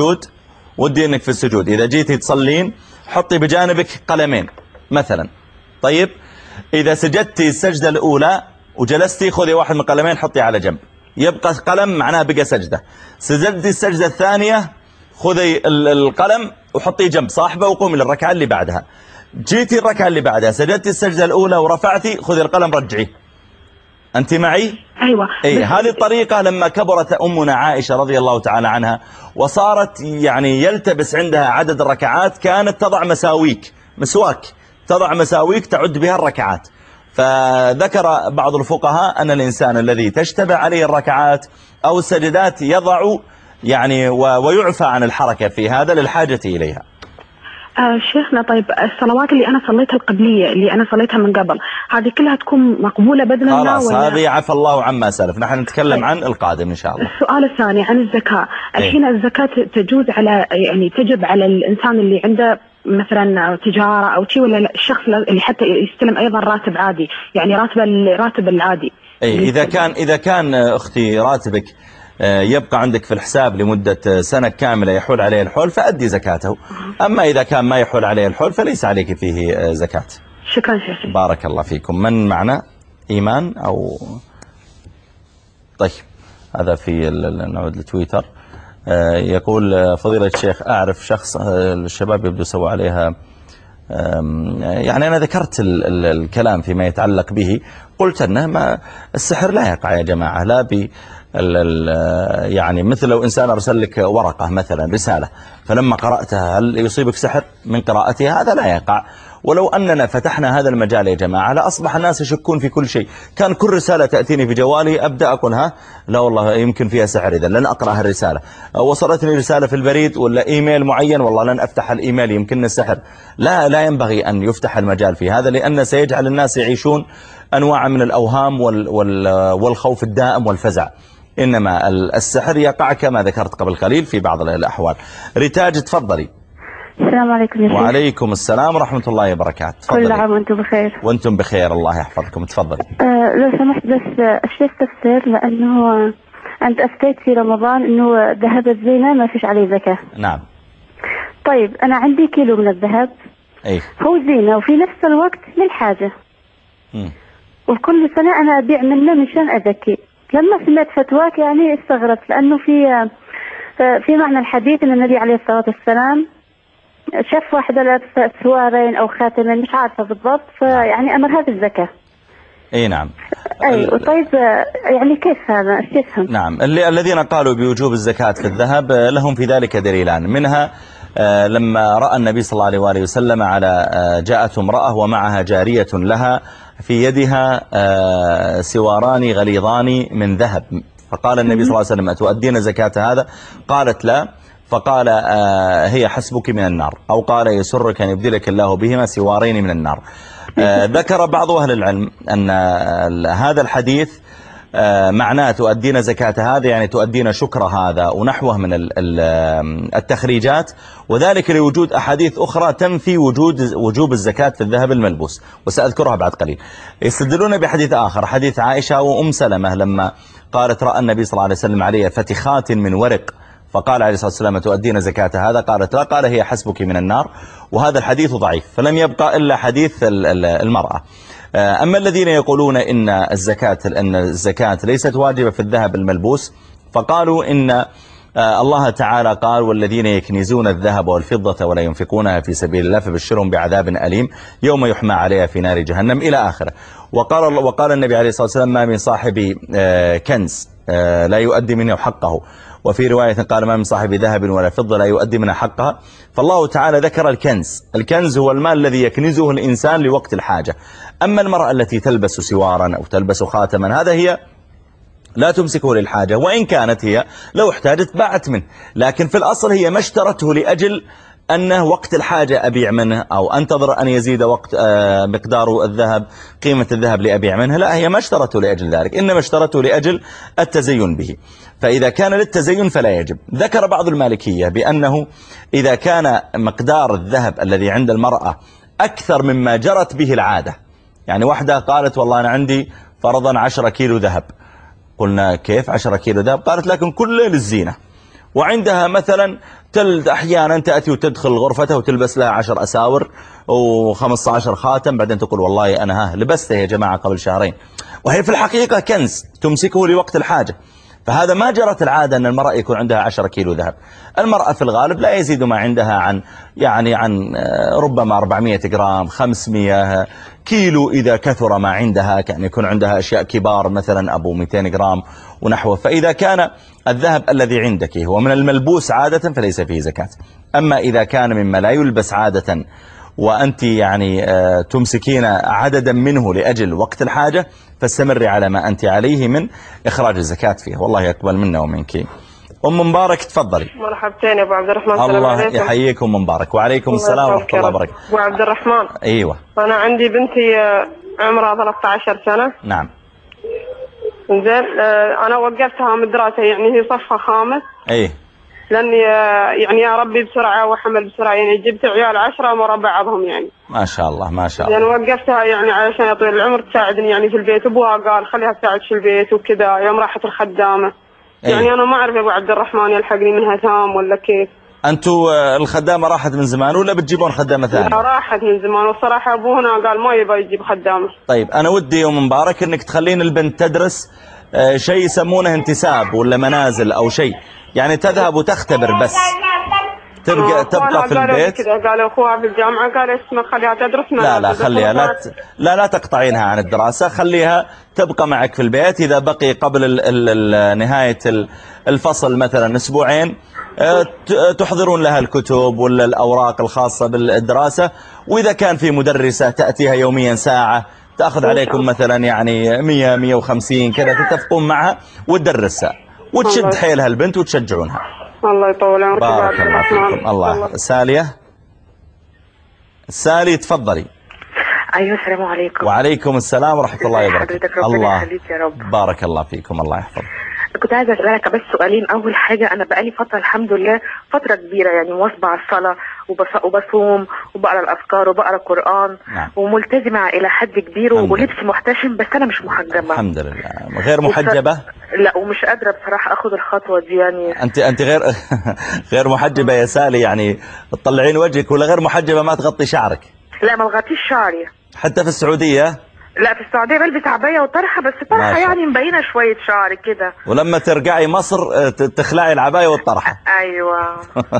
في السجود إذا جيتي تصلين حطي بجانبك قلمين مثلا. طيب إذا سجدتي السجدة الأولى وجلستي خذي واحد من القلمين حطي على جنب، يبقى قلم معناه بقى سجدة. سجدتي السجدة الثانية خذي القلم وحطيه جنب صاحبه وقومي للركعة اللي بعدها. جيتي الركعة اللي بعدها سجدتي السجدة الأولى ورفعتي خذي القلم رجعيه. أنت معي؟ أيوة. هذه الطريقة لما كبرت أمنا عائشة رضي الله تعالى عنها وصارت يعني يلتبس عندها عدد الركعات كانت تضع مسواك تضع مساويك تعد بها الركعات. فذكر بعض الفقهاء أن الإنسان الذي تشتبه عليه الركعات أو السجدات يضع يعني ويعفى عن الحركة في هذا للحاجة إليها. شيخنا طيب الصلوات اللي أنا صليتها القبلية اللي أنا صليتها من قبل هذه كلها تكون مقبولة بإذن الله؟ خلاص هذه عفى الله عما سلف، نحن نتكلم عن القادم إن شاء الله. السؤال الثاني عن الزكاة. الحين الزكاة تجوز على يعني تجب على الإنسان اللي عنده مثلا تجارة أو شيء، ولا الشخص اللي حتى يستلم أيضا راتب عادي يعني راتب العادي؟ إذا كان أختي راتبك يبقى عندك في الحساب لمدة سنة كاملة يحول عليه الحول فأدي زكاته. أما إذا كان ما يحول عليه الحول فليس عليك فيه زكاة. شكرا شيخ. بارك الله فيكم. من معنا؟ إيمان أو طيب هذا في نعود لتويتر. يقول فضيلة الشيخ أعرف شخص الشباب يبدو سوى عليها يعني أنا ذكرت الكلام فيما يتعلق به، قلت أنه السحر لا يقع يا جماعة لا يعني مثل لو إنسان أرسل لك ورقة مثلا رسالة فلما قرأتها هل يصيبك سحر من قراءتها؟ هذا لا يقع. ولو أننا فتحنا هذا المجال يا جماعة لأصبح الناس يشكون في كل شيء. كان كل رسالة تأتيني في جوالي أبدأ أقول لا والله يمكن فيها سحر، إذا لن أقرأ الرسالة. وصلتني رسالة في البريد ولا إيميل معين، والله لن أفتح الإيميل يمكن السحر. لا ينبغي أن يفتح المجال في هذا، لأن سيجعل الناس يعيشون أنواع من الأوهام والخوف الدائم والفزع. إنما السحر يقع كما ذكرت قبل قليل في بعض الأحوال. ريتاج تفضلي. السلام عليكم يا شيخ. وعليكم السلام ورحمة الله وبركاته. كل عام وانتم بخير. وانتم بخير الله يحفظكم. تفضلي. لو سمحت بس الشيخ تفسير، لأنه أنت أفتيت في رمضان أنه ذهب الزينة ما فيش عليه زكاة. نعم. طيب أنا عندي كيلو من الذهب هو زينة وفي نفس الوقت للحاجة، وكل سنة أنا أبيع منه مشان أزكي. لما سمعت فتواك يعني استغربت، لأنه في معنى الحديث أن النبي عليه الصلاة والسلام شاف واحدة لابسة سوارين أو خاتمين مش عارفة بالضبط، فيعني أمرها بالزكاة. اي نعم. طيب يعني كيف هذا استفهم؟ نعم. الذين قالوا بوجوب الزكاة في الذهب لهم في ذلك دليلان، منها لما رأى النبي صلى الله عليه وآله وسلم جاءت امرأة ومعها جارية لها في يدها سواران غليظان من ذهب، فقال النبي صلى الله عليه وسلم أتؤدين زكاة هذا؟ قالت لا، فقال هي حسبك من النار، أو قال يسرك أن يبدلك الله بهما سوارين من النار. ذكر بعض أهل العلم أن هذا الحديث معناه تؤدين زكاة هذا يعني تؤدين شكر هذا ونحوه من التخريجات، وذلك لوجود أحاديث أخرى تنفي وجوب الزكاة في الذهب الملبوس، وسأذكرها بعد قليل. يستدلون بحديث آخر، حديث عائشة وأم سلمة لما قالت رأى النبي صلى الله عليه وسلم عليه فتخات من ورق، فقال عليه الصلاة والسلام تؤدين زكاة هذا؟ قالت لا، قال هي حسبك من النار. وهذا الحديث ضعيف، فلم يبقى إلا حديث المرأة. أما الذين يقولون إن الزكاة ليست واجبة في الذهب الملبوس، فقالوا إن الله تعالى قال والذين يكنزون الذهب والفضة ولا ينفقونها في سبيل الله فبشرهم بعذاب أليم يوم يحمى عليها في نار جهنم إلى آخره. وقال النبي عليه الصلاة والسلام ما من صاحب كنز لا يؤدي منه حقه، وفي رواية قال ما من صاحب ذهب ولا فضة لا يؤدي منها حقها. فالله تعالى ذكر الكنز هو المال الذي يكنزه الإنسان لوقت الحاجة. أما المرأة التي تلبس سوارا أو تلبس خاتما هذا هي لا تمسكه للحاجة، وإن كانت هي لو احتاجت باعت منه، لكن في الأصل هي ما اشترته لأجل أنه وقت الحاجة أبيع منه أو أنتظر أن يزيد وقت مقدار الذهب قيمة الذهب لأبيع منه، لا، هي ما اشترته لأجل ذلك، إنما اشترته لأجل التزين به. فإذا كان للتزين فلا يجب. ذكر بعض المالكية بأنه إذا كان مقدار الذهب الذي عند المرأة أكثر مما جرت به العادة، يعني واحدة قالت والله أنا عندي فرضا 10 كيلو ذهب، قلنا كيف 10 كيلو ذهب؟ قالت لكن كله للزينة، وعندها مثلا أحيانا تأتي وتدخل غرفتها وتلبس لها 10 أساور و15 خاتم، بعدين تقول والله أنا لبسته يا جماعة قبل شهرين، وهي في الحقيقة كنز تمسكه لوقت الحاجة. فهذا ما جرت العادة أن المرأة يكون عندها 10 كيلو ذهب. المرأة في الغالب لا يزيد ما عندها عن ربما 400 جرام 500 كيلو إذا كثر ما عندها، كأن يكون عندها أشياء كبار مثلا أبو 200 جرام ونحوه. فإذا كان الذهب الذي عندك هو من الملبوس عادة فليس فيه زكاة. أما إذا كان مما لا يلبس عادة وأنت تمسكين عددا منه لأجل وقت الحاجة، فاستمري على ما أنت عليه من إخراج الزكاة فيه، والله يقبل منا ومنك. أم مبارك تفضلي. مرحبتين يا أبو عبد الرحمن. الله يحييكم مبارك. وعليكم السلام ورحمة الله وبركاته. أبو عبد الرحمن. أيوة. أنا عندي بنتي عمرها 13 سنة. نعم. زين أنا وقفتها من الدراسة، يعني هي صفها خامس. أيه. لأني يعني يا ربي بسرعة وحمل بسرعة، يعني جبت عيال 10 ورا بعضهم يعني. ما شاء الله ما شاء الله. يعني وقفتها يعني علشان يطول العمر تساعدني يعني في البيت، أبوها قال خليها تساعد في البيت وكذا يوم راحت الخدامة. يعني أنا ما أعرف يا أبو عبد الرحمن يلحقني منها ثام ولا كيف. أنتوا الخدامة راحت من زمان ولا بتجيبون خدامة ثانية؟ لا راحت من زمان، والصراحة أبونا قال ما يبغى يجيب خدامة. طيب أنا ودي يوم مبارك إنك تخلين البنت تدرس شيء يسمونه انتساب ولا منازل أو شيء، يعني تذهب وتختبر بس تبقى في البيت. قالوا أخوها في الجامعة قال اسمع خليها تدرس. لا خليها لا تقطعينها عن الدراسة، خليها تبقى معك في البيت. إذا بقي قبل نهاية الفصل مثلا أسبوعين تحضرون لها الكتب ولا الأوراق الخاصة بالدراسة، وإذا كان في مدرسة تأتيها يوميا ساعة تأخذ عليكم مثلا يعني 100-150 كذا، تتفقون معها وتدرسها وتشد حيلها البنت وتشجعونها. الله يطول عمرك. بارك الله فيكم. الله. سالية، سالي تفضلي. أيوة السلام عليكم. وعليكم السلام ورحمة الله وبركاته. الله يخليك يا رب. بارك الله فيكم. الله يحفظ. كنت عايزة أسألك بس سؤالين. أول حاجة، أنا بقالي فترة الحمد لله فترة كبيرة يعني مواظبة على الصلاة وبصوم وبقرأ الأذكار وبقرأ قرآن. نعم. وملتزمة إلى حد كبير ولبسي محتشم، بس أنا مش محجبة. الحمد لله. غير محجبة؟ لا، ومش قادرة بصراحة أخذ الخطوة دي يعني. أنت غير محجبة يا سالي، يعني تطلعين وجهك، ولا غير محجبة ما تغطي شعرك؟ لا، ما بغطيش شعري. حتى في السعودية؟ لا، في السعودية بلبس عباية وطرحة، بس طرحة يعني مبينة شوية شعري كده. ولما ترجعي مصر تخلعي العباية والطرحة. أيوة.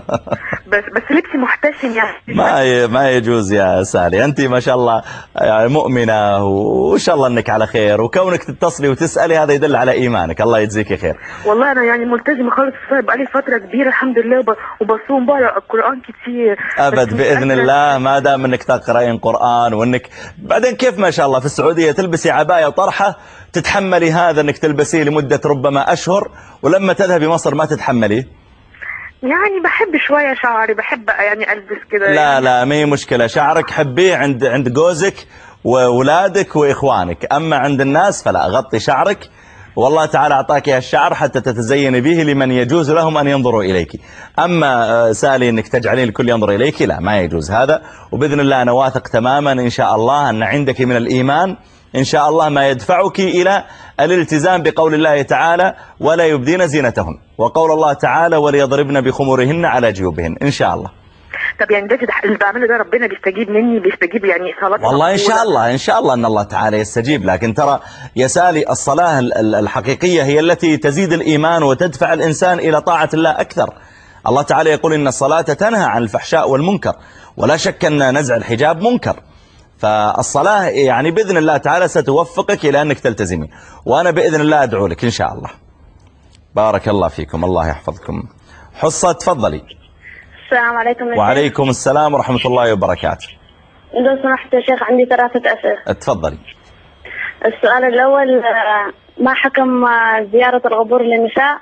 بس لبسي محتشم يعني. ما يجوز يا سالي، أنت ما شاء الله يعني مؤمنة، وإن شاء الله أنك على خير، وكونك تتصلي وتسألي هذا يدل على إيمانك. الله يجزيك خير. والله أنا يعني ملتزمة خالص في الصلاة بقالي فترة كبيرة الحمد لله، وبصوم بقرأ القرآن كتير. أبد بإذن الله، ما دام أنك تقرأين قرآن وأنك بعدين كيف ما شاء الله في السعودية تلبسي عباية وطرحة، تتحملي هذا أنك تلبسيه لمدة ربما أشهر، ولما تذهبي مصر ما تتحملي. يعني بحب شوية شعري، بحب يعني ألبس كده. لا ما هي مشكلة، شعرك حبيه عند جوزك وولادك وإخوانك، أما عند الناس فلا، غطي شعرك، والله تعالى أعطاك الشعر حتى تتزين به لمن يجوز لهم أن ينظروا إليك. أما سالي أنك تجعلين الكل ينظر إليك، لا، ما يجوز هذا. وبإذن الله أنا واثق تماما إن شاء الله أن عندك من الإيمان إن شاء الله ما يدفعك إلى الالتزام بقول الله تعالى ولا يبدين زينتهن، وقول الله تعالى وليضربن بخمورهن على جيوبهن إن شاء الله. طب يعني ده اللي بعمله ده ربنا بيستجيب مني، بيستجيب يعني صلاة؟ والله إن شاء الله أن الله تعالى يستجيب. لكن ترى يا سالي الصلاة الحقيقية هي التي تزيد الإيمان وتدفع الإنسان إلى طاعة الله أكثر. الله تعالى يقول إن الصلاة تنهى عن الفحشاء والمنكر، ولا شك أن نزع الحجاب منكر. فالصلاة يعني بإذن الله تعالى ستوفقك إلى أنك تلتزمي، وأنا بإذن الله أدعو لك إن شاء الله. بارك الله فيكم. الله يحفظكم. حصة تفضلي. السلام عليكم. وعليكم السلام ورحمة الله وبركاته. لو سمحت يا شيخ عندي 3 أسئلة. تفضلي. السؤال الأول، ما حكم زيارة القبور للنساء؟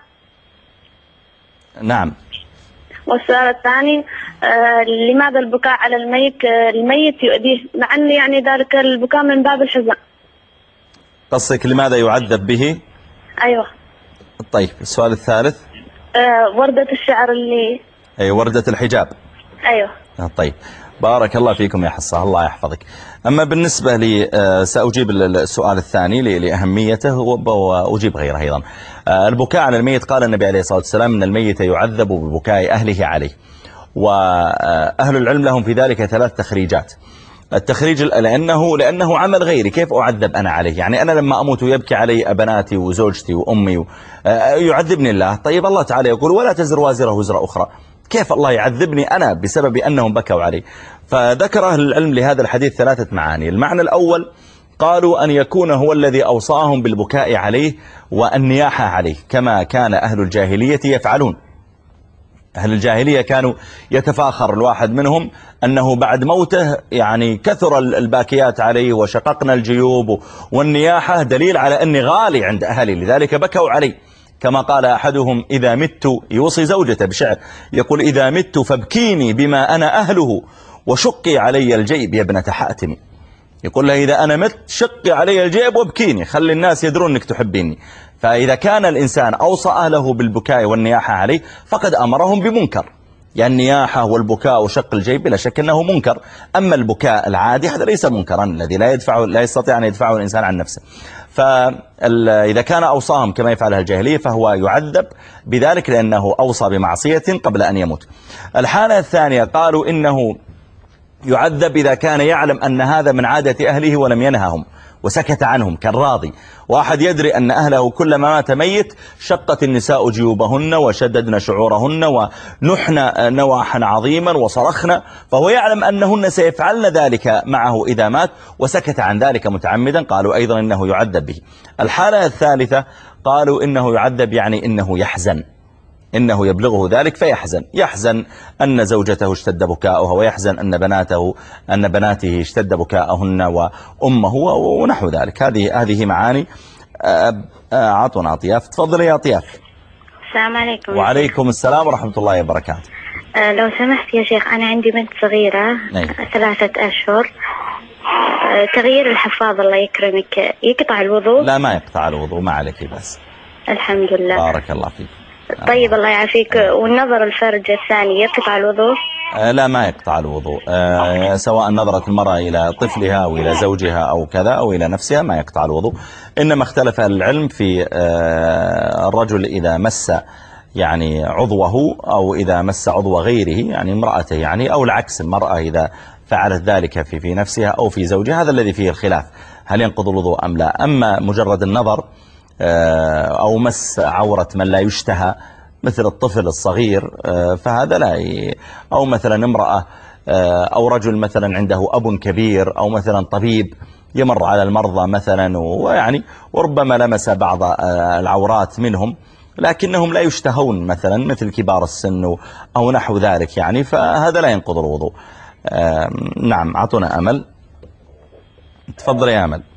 نعم. والسؤال الثاني، لماذا البكاء على الميت يؤذيه، مع أن يعني ذلك البكاء من باب الحزن؟ قصدك لماذا يعذب به؟ أيوة. طيب السؤال الثالث. وردة الشعر اللي وردة الحجاب. أيوة. طيب بارك الله فيكم يا حصة، الله يحفظك. أما بالنسبة لي سأجيب السؤال الثاني لأهميته وأجيب غيره أيضا. البكاء على الميت، قال النبي عليه الصلاة والسلام إن الميت يعذب ببكاء أهله عليه، وأهل العلم لهم في ذلك 3 تخريجات. التخريج لأنه عمل غيري، كيف أعذب أنا عليه؟ يعني أنا لما أموت ويبكي علي أبناتي وزوجتي وأمي يعذبني الله. طيب الله تعالى يقول ولا تزر وازرة وزر أخرى، كيف الله يعذبني أنا بسبب أنهم بكوا علي؟ فذكر أهل العلم لهذا الحديث 3 معاني. المعنى الأول قالوا أن يكون هو الذي أوصاهم بالبكاء عليه والنياحة عليه، كما كان أهل الجاهلية يفعلون. أهل الجاهلية كانوا يتفاخر الواحد منهم أنه بعد موته يعني كثر الباكيات عليه وشققنا الجيوب، والنياحة دليل على أني غالي عند أهلي لذلك بكوا علي. كما قال أحدهم إذا مت، يوصي زوجته بشعر يقول إذا مت فابكيني بما أنا أهله وشقي علي الجيب يا ابنة حاتم. يقول له إذا أنا مت شقي علي الجيب وابكيني، خلي الناس يدرون أنك تحبيني. فإذا كان الإنسان أوصى أهله بالبكاء والنياحة عليه فقد أمرهم بمنكر، يعني النياحة والبكاء وشق الجيب لا شك أنه منكر. أما البكاء العادي هذا ليس منكرا، الذي لا يستطيع أن يدفعه الإنسان عن نفسه. فإذا كان أوصاهم كما يفعلها الجاهلية فهو يعذب بذلك لأنه أوصى بمعصية قبل أن يموت. الحالة الثانية قالوا إنه يعذب إذا كان يعلم أن هذا من عادة أهله ولم ينههم وسكت عنهم، كالراضي. واحد يدري أن أهله كلما مات ميت شقت النساء جيوبهن وشددن شعورهن ونحن نواحا عظيما وصرخن، فهو يعلم أنهن سيفعلن ذلك معه إذا مات وسكت عن ذلك متعمدا، قالوا أيضا إنه يعذب به. الحالة الثالثة قالوا إنه يعذب يعني إنه يحزن، إنه يبلغه ذلك فيحزن، يحزن أن زوجته اشتد بكاؤها، ويحزن أن بناته اشتد بكاؤهن وأمه ونحو ذلك. هذه معاني. عطونا أطياف. تفضل يا أطياف. السلام عليكم. وعليكم السلام ورحمة الله وبركاته. لو سمحت يا شيخ، أنا عندي بنت صغيرة 3 أشهر. تغيير الحفاظ الله يكرمك يقطع الوضوء؟ لا ما يقطع الوضوء، ما عليك بس. الحمد لله. بارك الله فيك. طيب الله يعافيك. والنظر الفرج الثاني يقطع الوضوء؟ لا ما يقطع الوضوء، سواء نظرت المرأة إلى طفلها أو إلى زوجها أو كذا أو إلى نفسها ما يقطع الوضوء. إنما اختلف العلم في الرجل إذا مس يعني عضوه أو إذا مس عضو غيره، يعني امرأته يعني، أو العكس، المرأة إذا فعلت ذلك في نفسها أو في زوجها، هذا الذي فيه الخلاف، هل ينقض الوضوء أم لا. أما مجرد النظر أو مس عورة من لا يشتهى مثل الطفل الصغير فهذا لا أو مثلا امرأة أو رجل مثلا عنده أب كبير أو مثلا طبيب يمر على المرضى مثلا ويعني وربما لمس بعض العورات منهم لكنهم لا يشتهون مثلا مثل كبار السن أو نحو ذلك يعني، فهذا لا ينقض الوضوء. نعم. أعطونا أمل. تفضل يا أمل.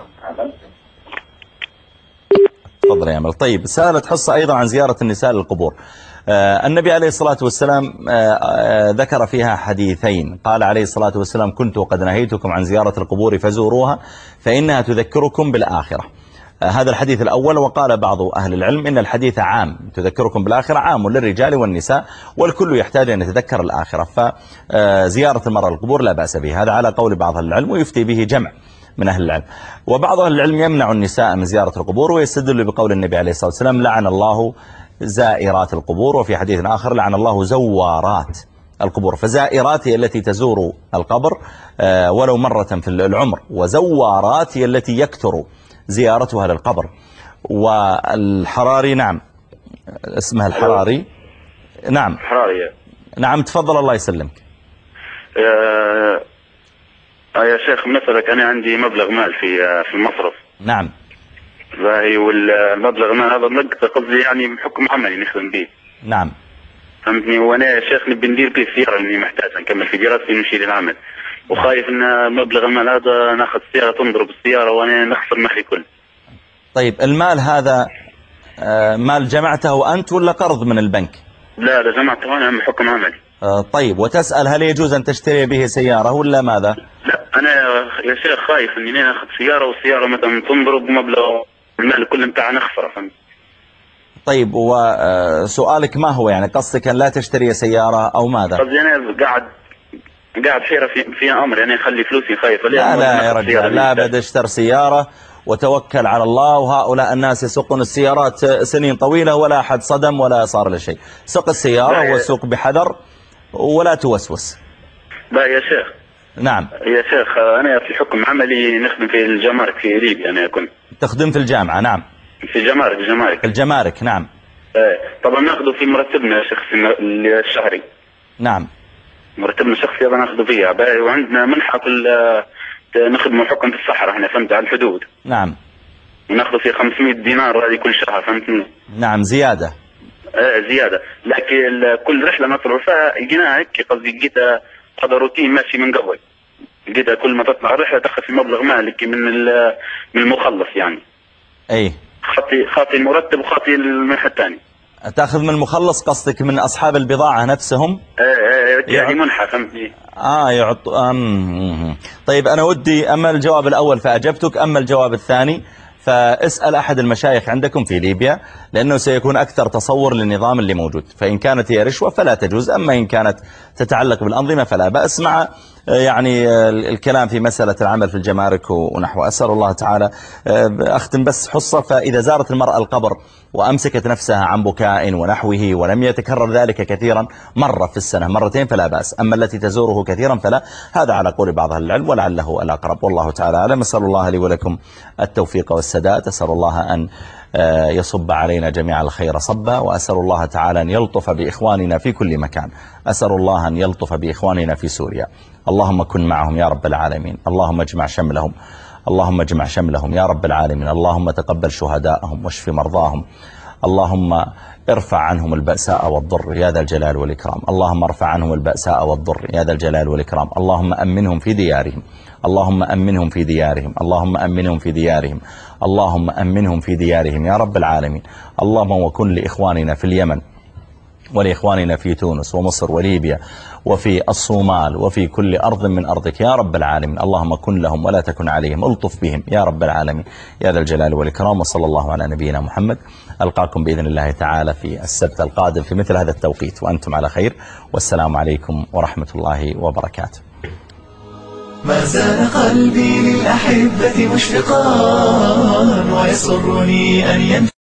تفضل يا أمل. طيب، سألت حصة أيضا عن زيارة النساء للقبور. النبي عليه الصلاة والسلام ذكر فيها حديثين. قال عليه الصلاة والسلام: كنت قد نهيتكم عن زيارة القبور فزوروها فإنها تذكركم بالآخرة. هذا الحديث الأول. وقال بعض أهل العلم إن الحديث عام، تذكركم بالآخرة عام للرجال والنساء والكل يحتاج أن يتذكر الآخرة، فزيارة المرأة للقبور لا بأس به. هذا على قول بعض أهل العلم ويفتي به جمع من أهل العلم. وبعض أهل العلم يمنع النساء من زيارة القبور ويستدل بقول النبي عليه الصلاة والسلام: لعن الله زائرات القبور. وفي حديث آخر: لعن الله زوارات القبور. فزائرات هي التي تزور القبر ولو مرة في العمر، وزوارات هي التي يكثر زيارتها للقبر. والحراري، نعم اسمها الحراري، نعم حراري، نعم تفضل الله يسلمك. يا شيخ مثلك أنا عندي مبلغ مال في المصرف. نعم. والمبلغ المال هذا نقطة قصدي يعني بحكم عملي نخدم به. نعم. فهمتني. وانا يا شيخ نبي ندير به السيارة اللي محتاج نكمل في دراستي ونمشي للعمل، وخايف ان مبلغ المال هذا ناخذ سيارة تنضرب السيارة وانا نخسر مالي كله. طيب، المال هذا مال جمعته أنت ولا قرض من البنك؟ لا جمعته أنا بحكم عملي. طيب، وتسأل هل يجوز أن تشتري به سيارة ولا ماذا؟ لا أنا يا شيخ خايف إني ناخذ سيارة والسيارة مثلا تنضرب ومبلغ المال كله متاعنا نخسره. فهمت؟ طيب، وسؤالك ما هو يعني قصدك أن لا تشتري سيارة أو ماذا؟ قصدي أنا قاعد حيرة في أمر يعني أخلي فلوسي خايف. لا يا رجال، لا بد اشتر سيارة وتوكل على الله. وهؤلاء الناس يسوقون السيارات سنين طويلة ولا أحد صدم ولا صار له شيء. سوق السيارة وسوق بحذر ولا توسوس. لا يا شيخ. نعم يا شيخ، أنا في حكم عملي نخدم في الجمارك في ليبيا. أنا كنت تخدم في الجامعة؟ نعم. في جمارك. الجمارك، نعم. طبعا ناخذه في مرتبنا يا شيخ الشهري. نعم. مرتبنا الشخصي هذا ناخذه فيها. وعندنا منحة كل نخدم حكم في الصحراء احنا، فهمت، على الحدود. نعم. وناخذ فيه 500 دينار هذه كل شهر. فهمتني؟ نعم، زيادة. زيادة. لكن كل رحلة نطلع فيها لقيناها هيك، قصدي لقيتها هذا روتين ماشي من قبل. لقيتها كل ما تطلع رحلة تاخذ في مبلغ مالك من المخلص يعني. اي. خاطي المرتب وخاطي المنحة الثاني. تاخذ من المخلص قصدك من أصحاب البضاعة نفسهم؟ يعني منحة. فهمتني؟ طيب، أنا ودي أما الجواب الأول فأجبتك، أما الجواب الثاني فاسأل أحد المشايخ عندكم في ليبيا، لأنه سيكون أكثر تصور للنظام اللي موجود. فإن كانت هي رشوة فلا تجوز، أما إن كانت تتعلق بالأنظمة فلا بأس، مع يعني الكلام في مسألة العمل في الجمارك ونحو. أسأل الله تعالى. أختم بس حصة. فإذا زارت المرأة القبر وأمسكت نفسها عن بكاء ونحوه ولم يتكرر ذلك كثيرا، مرة في السنة مرتين فلا بأس. أما التي تزوره كثيرا فلا. هذا على قول بعض أهل العلم ولعله الأقرب، والله تعالى أعلم. أسأل الله لي ولكم التوفيق والسداد. أسأل الله أن يصب علينا جميع الخير صبا، وأسأل الله تعالى أن يلطف بإخواننا في كل مكان. أسأل الله أن يلطف بإخواننا في سوريا. اللهم كن معهم يا رب العالمين. اللهم اجمع شملهم، اللهم اجمع شملهم يا رب العالمين. اللهم تقبل شهداءهم واشف مرضاهم. اللهم ارفع عنهم البأساء والضر يا ذا الجلال والإكرام. اللهم ارفع عنهم البأساء والضر يا ذا الجلال والإكرام. اللهم أمنهم في ديارهم، اللهم أمنهم في ديارهم، اللهم أمنهم في ديارهم، اللهم أمنهم في ديارهم يا رب العالمين. اللهم وكن لإخواننا في اليمن ولإخواننا في تونس ومصر وليبيا وفي الصومال وفي كل أرض من أرضك يا رب العالمين. اللهم كن لهم ولا تكن عليهم، الطف بهم يا رب العالمين يا ذا الجلال والإكرام. وصلى الله على نبينا محمد. ألقاكم بإذن الله تعالى في السبت القادم في مثل هذا التوقيت وأنتم على خير، والسلام عليكم ورحمة الله وبركاته. ما زال قلبي للأحبة مشفقا ويسرني أن ينفع